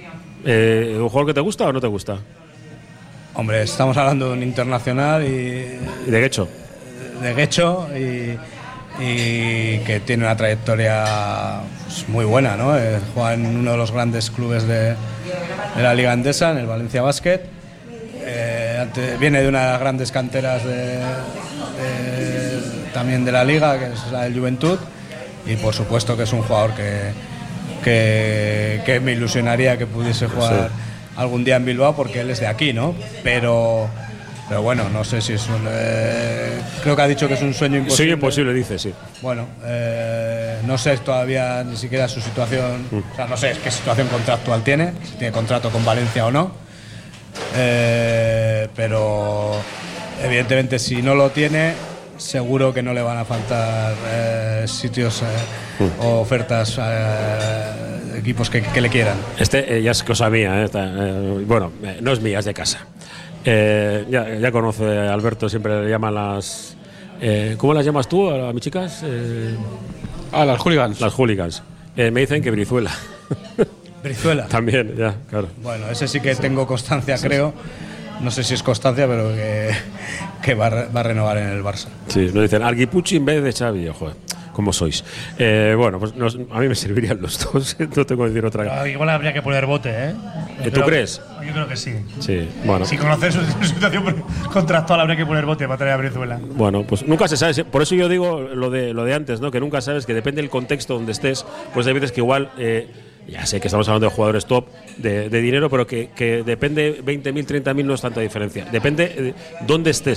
Speaker 2: Eh, ¿Un jugador que te gusta o no te gusta?
Speaker 3: Hombre, estamos hablando de un internacional y
Speaker 2: ¿Y de Guecho?
Speaker 3: de Guecho y, y que tiene una trayectoria pues, muy buena, ¿no? Eh, juega en uno de los grandes clubes de, de la Liga Endesa, en el Valencia Basket. Eh, ante- viene de una de las grandes canteras de, de- también de la Liga, que es la del Juventud, y por supuesto que es un jugador que, que, que me ilusionaría que pudiese jugar
Speaker 2: Sí.
Speaker 3: algún día en Bilbao, porque él es de aquí, ¿no? Pero, pero bueno, no sé si es un... eh, creo que ha dicho que es un sueño imposible.
Speaker 2: Sueño imposible, dice, sí.
Speaker 3: Bueno, eh, no sé todavía ni siquiera su situación, o sea, no sé qué situación contractual tiene, si tiene contrato con Valencia o no. Eh, pero evidentemente si no lo tiene, seguro que no le van a faltar eh, sitios eh, o ofertas eh, de equipos que, que le quieran.
Speaker 2: Este eh, ya es cosa mía, eh, esta, eh, bueno, eh, no es mía, es de casa. Eh, ya, ya conoce a Alberto, siempre le llaman las... eh, ¿Cómo las llamas tú a, a mis chicas? Eh,
Speaker 4: Ah, las hooligans.
Speaker 2: las hooligans. Eh, me dicen que Brizuela.
Speaker 3: Brizuela.
Speaker 2: También, ya, claro.
Speaker 3: Bueno, ese sí que tengo constancia, creo. No sé si es constancia, pero que, que va, a re- va a renovar en el Barça.
Speaker 2: Sí, nos dicen Arguipucci en vez de Xavi, joder. ¿Cómo sois? Eh, bueno, pues nos- a mí me servirían los dos, no tengo que decir otra cosa.
Speaker 5: Ah, igual habría que poner bote, ¿eh?
Speaker 2: ¿Eh,
Speaker 5: Yo
Speaker 2: tú
Speaker 5: creo-
Speaker 2: crees?
Speaker 5: Yo creo que sí.
Speaker 2: Sí, bueno.
Speaker 5: Si conoces su, su situación contractual, habría que poner bote para traer a Brizuela.
Speaker 2: Bueno, pues nunca se sabe. Por eso yo digo lo de lo de antes, ¿no? Que nunca sabes, que depende del contexto donde estés. Pues hay veces que igual, eh, ya sé que estamos hablando de jugadores top, de, de dinero, pero que, que depende veinte mil, treinta mil, no es tanta diferencia. Depende de dónde estés.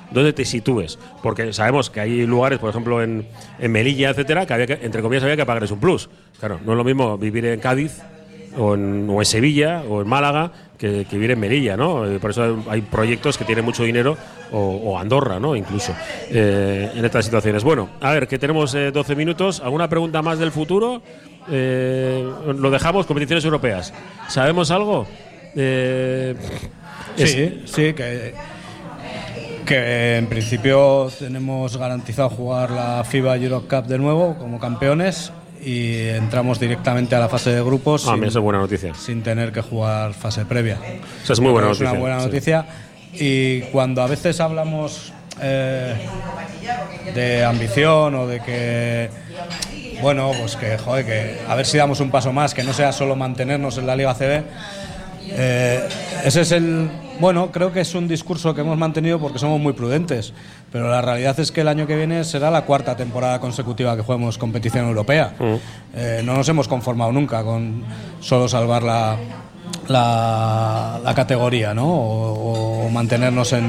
Speaker 2: dónde te sitúes. Porque sabemos que hay lugares, por ejemplo, en, en Melilla, etcétera, que había que, entre comillas, había que pagarles un plus. Claro, no es lo mismo vivir en Cádiz o en, o en Sevilla o en Málaga que, que vivir en Melilla, ¿no? Por eso hay proyectos que tienen mucho dinero, o, o Andorra, ¿no? Incluso eh, en estas situaciones. Bueno, a ver, que tenemos eh, doce minutos. ¿Alguna pregunta más del futuro? Eh, lo dejamos, competiciones europeas. ¿Sabemos algo? Eh,
Speaker 3: sí, sí, que, que en principio tenemos garantizado jugar la FIBA Europe Cup de nuevo como campeones y entramos directamente a la fase de grupos.
Speaker 2: Ah,
Speaker 3: sin,
Speaker 2: eso es buena noticia.
Speaker 3: Sin tener que jugar fase previa.
Speaker 2: Eso es muy buena
Speaker 3: es
Speaker 2: noticia.
Speaker 3: Es una buena noticia. Sí. Y cuando a veces hablamos eh, de ambición o de que, bueno, pues que, joder, que a ver si damos un paso más, que no sea solo mantenernos en la Liga C B. Eh, ese es el, bueno, creo que es un discurso que hemos mantenido porque somos muy prudentes, pero la realidad es que el año que viene será la cuarta temporada consecutiva que juguemos competición europea. Uh-huh. eh, no nos hemos conformado nunca con solo salvar la, la, la categoría, ¿no? O, o mantenernos en,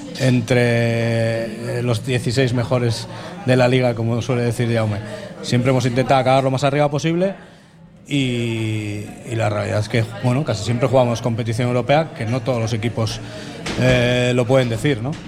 Speaker 3: entre los dieciséis mejores de la liga, como suele decir Jaume. Siempre hemos intentado acabar lo más arriba posible. Y, y la realidad es que, bueno, casi siempre jugamos competición europea, que no todos los equipos eh, lo pueden decir, ¿no?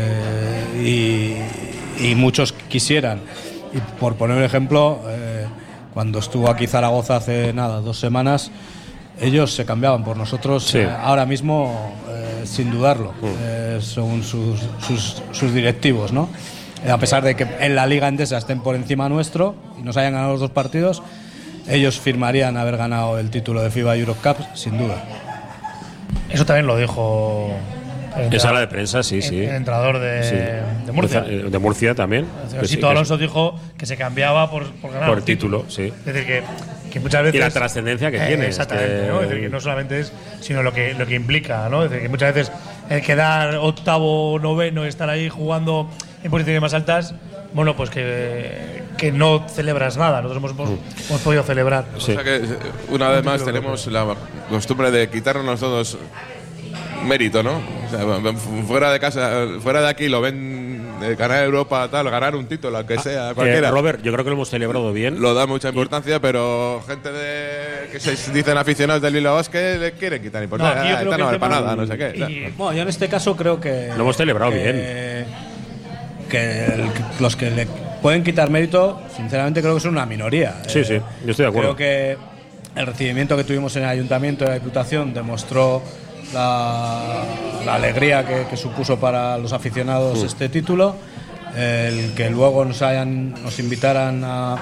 Speaker 3: Eh, y, y muchos quisieran. Y por poner un ejemplo, eh, cuando estuvo aquí Zaragoza hace nada, dos semanas, ellos se cambiaban por nosotros, sí. eh, ahora mismo, eh, sin dudarlo, eh, según sus, sus, sus directivos, ¿no? Eh, a pesar de que en la Liga Endesa estén por encima nuestro y nos hayan ganado los dos partidos, ellos firmarían haber ganado el título de FIBA Europe Cup, sin duda.
Speaker 5: Eso también lo dijo
Speaker 2: en sala de prensa, sí, sí.
Speaker 5: El entrenador de,
Speaker 2: sí.
Speaker 5: de Murcia.
Speaker 2: De Murcia también.
Speaker 5: Sito sí, Alonso dijo que se cambiaba por, por ganar
Speaker 2: por el título, título, sí.
Speaker 5: Es decir, que, que muchas veces…
Speaker 2: Y la trascendencia que eh, tiene.
Speaker 5: Exactamente,
Speaker 2: que,
Speaker 5: ¿no? Es decir, que no solamente es, sino lo que, lo que implica, ¿no? Es decir, que muchas veces el quedar octavo, noveno y estar ahí jugando en posiciones más altas, bueno, pues que, que no celebras nada. Nosotros hemos, hemos, hemos podido celebrar.
Speaker 6: Sí. O sea que, una vez más, tenemos la costumbre de quitarnos todos mérito, ¿no? O sea, fuera de casa, fuera de aquí lo ven eh, ganar Europa, tal, ganar un título, aunque sea, cualquiera.
Speaker 2: Eh, Robert, yo creo que lo hemos celebrado bien.
Speaker 6: Lo da mucha importancia, pero gente de que se dicen aficionados del Bilbao Basket le quieren quitar importancia.
Speaker 3: No,
Speaker 6: ah, esta no vale para nada, no sé qué.
Speaker 3: Y, bueno, yo en este caso creo que…
Speaker 2: Lo hemos celebrado
Speaker 3: que,
Speaker 2: bien.
Speaker 3: Que el, los que le pueden quitar mérito, sinceramente creo que son una minoría.
Speaker 2: Sí, eh, sí, yo estoy de acuerdo.
Speaker 3: Creo que el recibimiento que tuvimos en el Ayuntamiento de la Diputación demostró la, la alegría que, que supuso para los aficionados mm. este título. El que luego nos hayan nos invitaran a,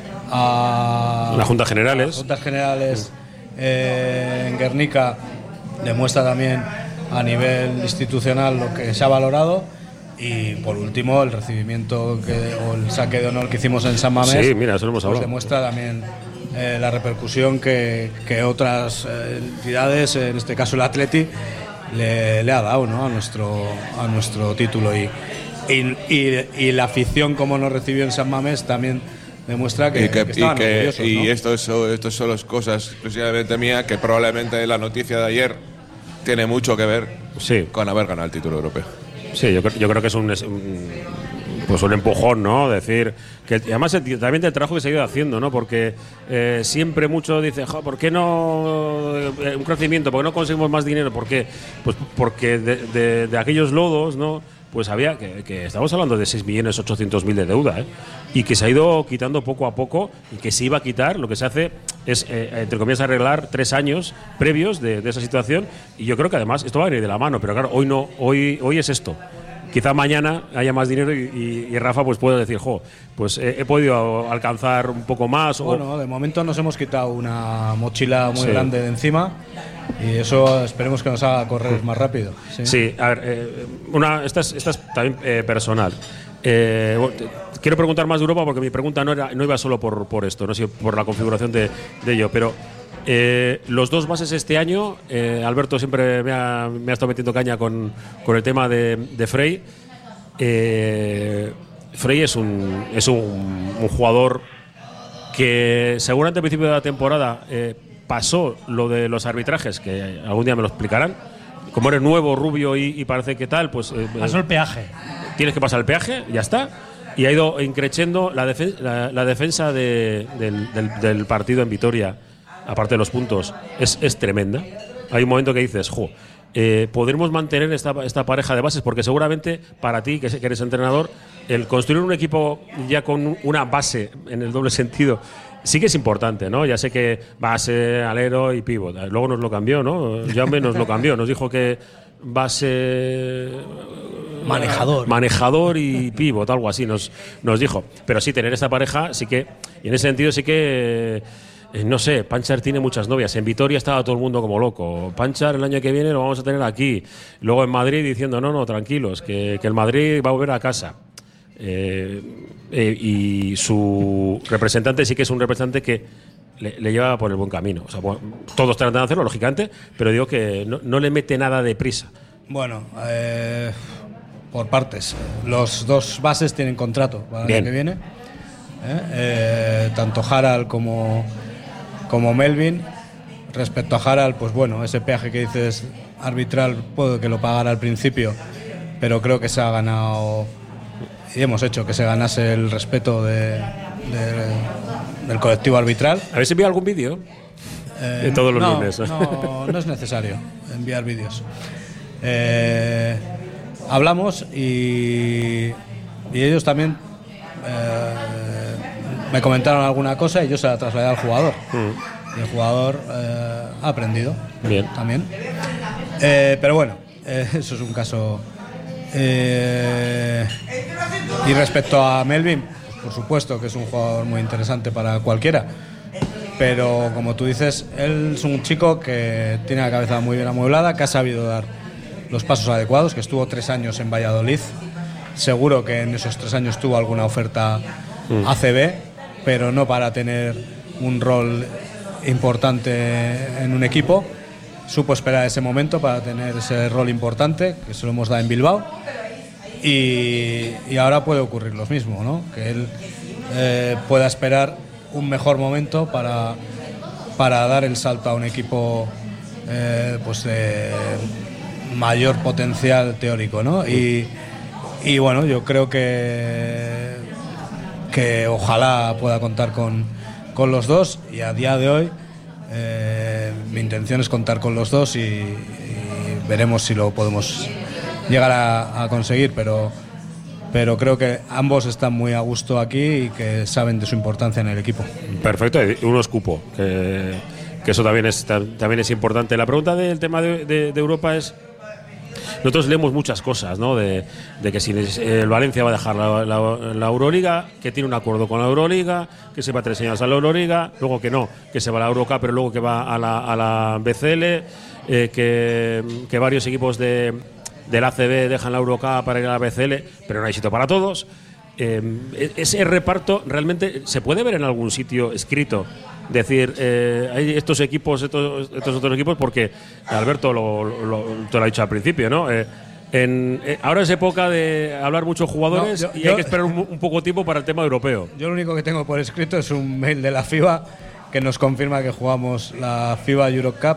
Speaker 3: a
Speaker 2: las Juntas Generales,
Speaker 3: las Juntas Generales mm. eh, en Guernica demuestra también a nivel institucional lo que se ha valorado. Y por último, el recibimiento que, o el saque de honor que hicimos en San Mamés,
Speaker 2: sí, mira, eso lo hemos hablado.
Speaker 3: Pues demuestra también eh, la repercusión que, que otras eh, entidades, en este caso el Atleti, le, le ha dado, ¿no? a, nuestro, a nuestro título. Y, y, y, y la afición, como nos recibió en San Mamés, también demuestra que,
Speaker 6: y que,
Speaker 3: que estaban
Speaker 6: y que,
Speaker 3: orgullosos,
Speaker 6: y
Speaker 3: ¿no?
Speaker 6: esto, es, esto son las cosas exclusivamente mías, que probablemente la noticia de ayer tiene mucho que ver
Speaker 2: sí.
Speaker 6: con haber ganado el título europeo.
Speaker 2: Sí, yo, yo creo que es un, un pues un empujón, ¿no? Decir que además el, también del trabajo que se ha ido haciendo, ¿no? Porque eh, siempre mucho dice, ¿por qué no eh, un crecimiento? ¿Por qué no conseguimos más dinero? ¿Por qué? Pues porque de, de, de aquellos lodos, ¿no? Pues había que, que estamos hablando de seis millones ochocientos mil de deuda, ¿eh? Y que se ha ido quitando poco a poco y que se iba a quitar. Lo que se hace es, eh, entre comillas, arreglar tres años previos de, de esa situación. Y yo creo que además esto va a venir de la mano, pero claro, hoy no, hoy, hoy es esto. Quizá mañana haya más dinero y, y, y Rafa pues puede decir, jo, pues he, he podido alcanzar un poco más.
Speaker 3: Bueno,
Speaker 2: o…
Speaker 3: de momento nos hemos quitado una mochila muy
Speaker 2: sí.
Speaker 3: grande de encima. Y eso esperemos que nos haga correr más rápido. Sí,
Speaker 2: sí a ver, eh, una, esta, es, esta es también eh, personal. Eh, bueno, te, quiero preguntar más de Europa porque mi pregunta no, era, no iba solo por, por esto, no sino por la configuración de, de ello. Pero eh, los dos bases este año, eh, Alberto siempre me ha, me ha estado metiendo caña con, con el tema de, de Frey. Eh, Frey es un, es un, un jugador que seguramente al principio de la temporada… Eh, pasó lo de los arbitrajes, que algún día me lo explicarán, como eres nuevo, rubio y, y parece que tal, pues. Eh,
Speaker 5: Pasó el peaje.
Speaker 2: Tienes que pasar el peaje, ya está. Y ha ido increciendo la, defen la, la defensa de, del, del, del partido en Vitoria, aparte de los puntos, es, es tremenda. Hay un momento que dices, jo, eh, podremos mantener esta, esta pareja de bases, porque seguramente para ti, que eres entrenador, el construir un equipo ya con una base en el doble sentido sí que es importante, ¿no? Ya sé que base, alero y pívot. Luego nos lo cambió, ¿no? Jaume nos lo cambió, nos dijo que base…
Speaker 5: Manejador.
Speaker 2: Manejador y pívot, algo así nos, nos dijo. Pero sí, tener esta pareja sí que… Y en ese sentido sí que… Eh, no sé, Panchar tiene muchas novias. En Vitoria estaba todo el mundo como loco. Panchar el año que viene lo vamos a tener aquí. Luego en Madrid diciendo, no, no, tranquilos, que, que el Madrid va a volver a casa. Eh, eh, y su representante sí que es un representante que le, le lleva por el buen camino. O sea, bueno, todos tratan de hacerlo, lógicamente, pero digo que no, no le mete nada de prisa.
Speaker 3: Bueno, eh, por partes. Los dos bases tienen contrato para el año que viene. Eh, eh, tanto Harald como, como Melvin. Respecto a Harald, pues bueno, ese peaje que dices arbitral puede que lo pagara al principio, pero creo que se ha ganado y hemos hecho que se ganase el respeto de, de, del colectivo arbitral.
Speaker 2: ¿Habéis enviado algún vídeo?
Speaker 3: Eh,
Speaker 2: de todos los
Speaker 3: no,
Speaker 2: lunes.
Speaker 3: No, no es necesario enviar vídeos. Eh, hablamos y, y ellos también eh, me comentaron alguna cosa y yo se la trasladé al jugador. Mm. Y el jugador eh, ha aprendido.
Speaker 2: Bien.
Speaker 3: También. Eh, pero bueno, eh, eso es un caso. Eh, y respecto a Melvin, pues por supuesto que es un jugador muy interesante para cualquiera. Pero como tú dices, él es un chico que tiene la cabeza muy bien amueblada, que ha sabido dar los pasos adecuados, que estuvo tres años en Valladolid. Seguro que en esos tres años tuvo alguna oferta mm. A C B, pero no para tener un rol importante en un equipo. Supo esperar ese momento para tener ese rol importante, que se lo hemos dado en Bilbao. Y, y ahora puede ocurrir lo mismo, ¿no? Que él eh, pueda esperar un mejor momento para, para dar el salto a un equipo eh, pues de mayor potencial teórico, ¿no? Y, y bueno, yo creo que, que ojalá pueda contar con, con los dos, y a día de hoy eh, mi intención es contar con los dos y, y veremos si lo podemos llegar a, a conseguir, pero pero creo que ambos están muy a gusto aquí y que saben de su importancia en el equipo.
Speaker 2: Perfecto, uno es cupo, que, que eso también es, también es importante. La pregunta del tema de, de, de Europa es, nosotros leemos muchas cosas, ¿no? De, de que si el Valencia va a dejar la, la, la Euroliga, que tiene un acuerdo con la Euroliga, que se va a tres años a la Euroliga, luego que no, que se va a la Eurocup, pero luego que va a la, a la B C L, eh, que, que varios equipos de del A C B dejan la Eurocup para ir a la B C L, pero no hay sitio para todos. Eh, ese reparto realmente se puede ver en algún sitio escrito, decir, eh, hay estos equipos, estos, estos otros equipos, porque Alberto lo, lo, te lo ha dicho al principio, ¿no? Eh, en, eh, ahora es época de hablar muchos jugadores no, yo, y hay yo, que esperar un, un poco tiempo para el tema europeo.
Speaker 3: Yo lo único que tengo por escrito es un mail de la FIBA que nos confirma que jugamos la FIBA Eurocup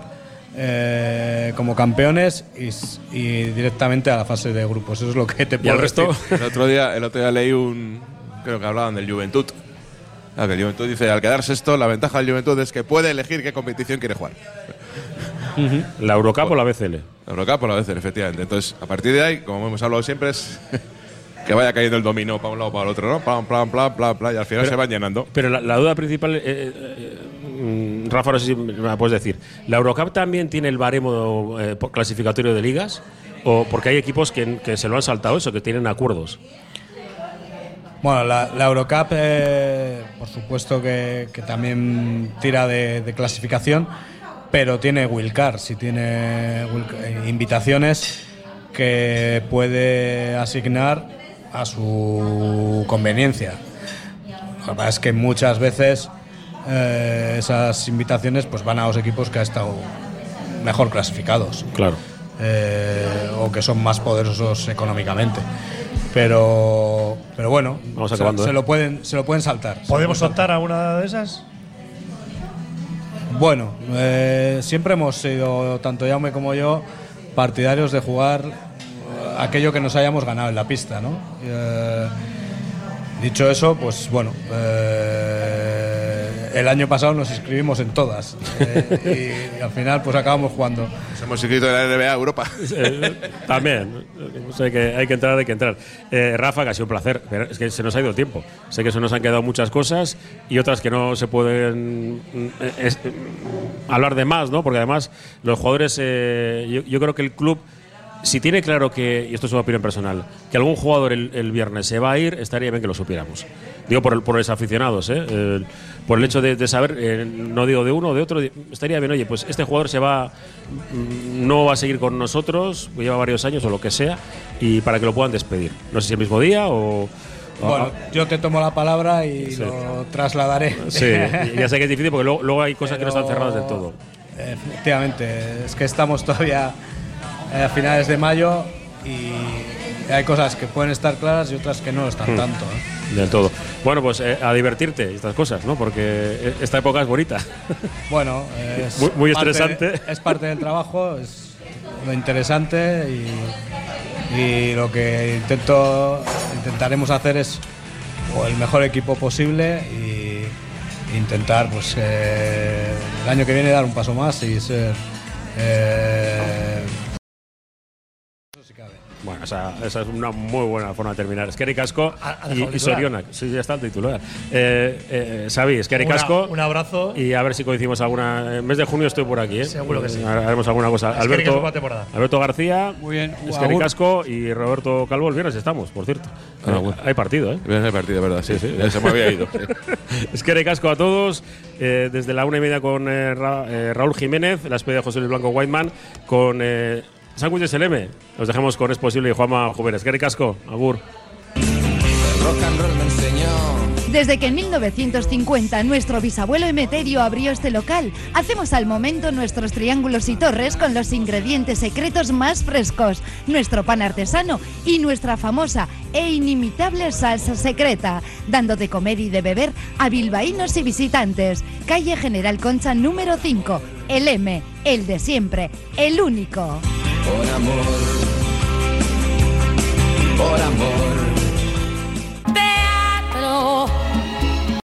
Speaker 3: Eh, como campeones y, y directamente a la fase de grupos. Eso es lo que te puedo
Speaker 2: ¿Y el resto?
Speaker 3: decir.
Speaker 6: El otro día, el otro día leí un, creo que hablaban del Juventud. Ah, que el Juventud dice, al quedar sexto, la ventaja del Juventud es que puede elegir qué competición quiere jugar.
Speaker 2: Uh-huh. ¿La Eurocup o la B C L?
Speaker 6: La Eurocup o la B C L, efectivamente. Entonces, a partir de ahí, como hemos hablado siempre, es que vaya cayendo el dominó para un lado o para el otro, ¿no? Plan, plan, plan, plan, plan, y al final
Speaker 2: pero,
Speaker 6: se van llenando.
Speaker 2: Pero la, la duda principal, eh, eh, Rafa, no sé si me la puedes decir, ¿la Eurocup también tiene el baremo eh, clasificatorio de ligas? ¿O porque hay equipos que, que se lo han saltado eso, que tienen acuerdos?
Speaker 3: Bueno, la, la Eurocup, eh, por supuesto que, que también tira de, de clasificación, pero tiene wildcards y tiene will, invitaciones que puede asignar a su conveniencia. La verdad es que muchas veces eh, esas invitaciones pues van a los equipos que han estado mejor clasificados.
Speaker 2: Claro.
Speaker 3: Eh, o que son más poderosos económicamente. Pero, pero bueno,
Speaker 2: Vamos acabando,
Speaker 3: se,
Speaker 2: ¿eh?
Speaker 3: se, lo pueden, se lo pueden saltar.
Speaker 5: ¿Podemos optar a una de esas?
Speaker 3: Bueno, eh, siempre hemos sido, tanto Jaume como yo, partidarios de jugar aquello que nos hayamos ganado en la pista, ¿no? Eh, dicho eso, pues bueno, eh, el año pasado nos inscribimos en todas eh, y, y al final pues acabamos jugando.
Speaker 6: Nos hemos inscrito en la N B A Europa.
Speaker 2: Eh, también, sé que hay que entrar, hay que entrar. Eh, Rafa, que ha sido un placer, pero es que se nos ha ido el tiempo. Sé que se nos han quedado muchas cosas y otras que no se pueden eh, es, eh, hablar de más, ¿no? Porque además los jugadores, eh, yo, yo creo que el club, si tiene claro que, y esto es una opinión personal, que algún jugador el, el viernes se va a ir, estaría bien que lo supiéramos. Digo por, el, por los aficionados, ¿eh? Eh, por el hecho de, de saber, eh, no digo de uno o de otro, estaría bien, oye, pues este jugador se va, no va a seguir con nosotros, lleva varios años o lo que sea, y para que lo puedan despedir. No sé si el mismo día o…
Speaker 3: Bueno, yo te tomo la palabra y sí. lo trasladaré.
Speaker 2: Sí, ya sé que es difícil porque luego, luego hay cosas Pero, que no están cerradas del todo.
Speaker 3: Efectivamente, es que estamos todavía a finales de mayo y hay cosas que pueden estar claras y otras que no lo están hmm. tanto. ¿eh?
Speaker 2: Del todo. Bueno, pues eh, a divertirte y estas cosas, ¿no? Porque esta época es bonita.
Speaker 3: Bueno, es
Speaker 2: muy, muy
Speaker 3: parte,
Speaker 2: estresante.
Speaker 3: Es parte del trabajo, es lo interesante y, y lo que intento intentaremos hacer es o el mejor equipo posible y intentar, pues, eh, el año que viene dar un paso más y ser… Eh,
Speaker 2: Bueno, esa, esa es una muy buena forma de terminar. Eskerri Casco y, y Soriona. Sí, ya está el titular. Eh, eh, Xavi, Eskerri Casco.
Speaker 5: Un abrazo.
Speaker 2: Y a ver si coincidimos alguna. En mes de junio estoy por aquí, ¿eh?
Speaker 5: Seguro que sí.
Speaker 2: Haremos alguna cosa. Alberto, Alberto García,
Speaker 4: muy bien.
Speaker 2: Eskerri Casco y Roberto Calvo. El viernes estamos, por cierto. Ah, bueno. Hay partido, ¿eh?
Speaker 6: Hay partido, verdad. Sí, sí. Ya se me había ido.
Speaker 2: Eskerri Casco a todos. Eh, desde la una y media con eh, Ra, eh, Raúl Jiménez, la despedida de José Luis Blanco Whiteman, con. Eh, Sándwiches L M. Los dejamos con Es Posible y Juanma Juvenes. Eskerri Casco, agur.
Speaker 17: Rock and roll me enseñó.
Speaker 14: Desde que en mil novecientos cincuenta nuestro bisabuelo Emeterio abrió este local, hacemos al momento nuestros triángulos y torres con los ingredientes secretos más frescos, nuestro pan artesano y nuestra famosa e inimitable salsa secreta, dando de comer y de beber a bilbaínos y visitantes. Calle General Concha número cinco, el M, el de siempre, el único.
Speaker 17: Por amor, por amor.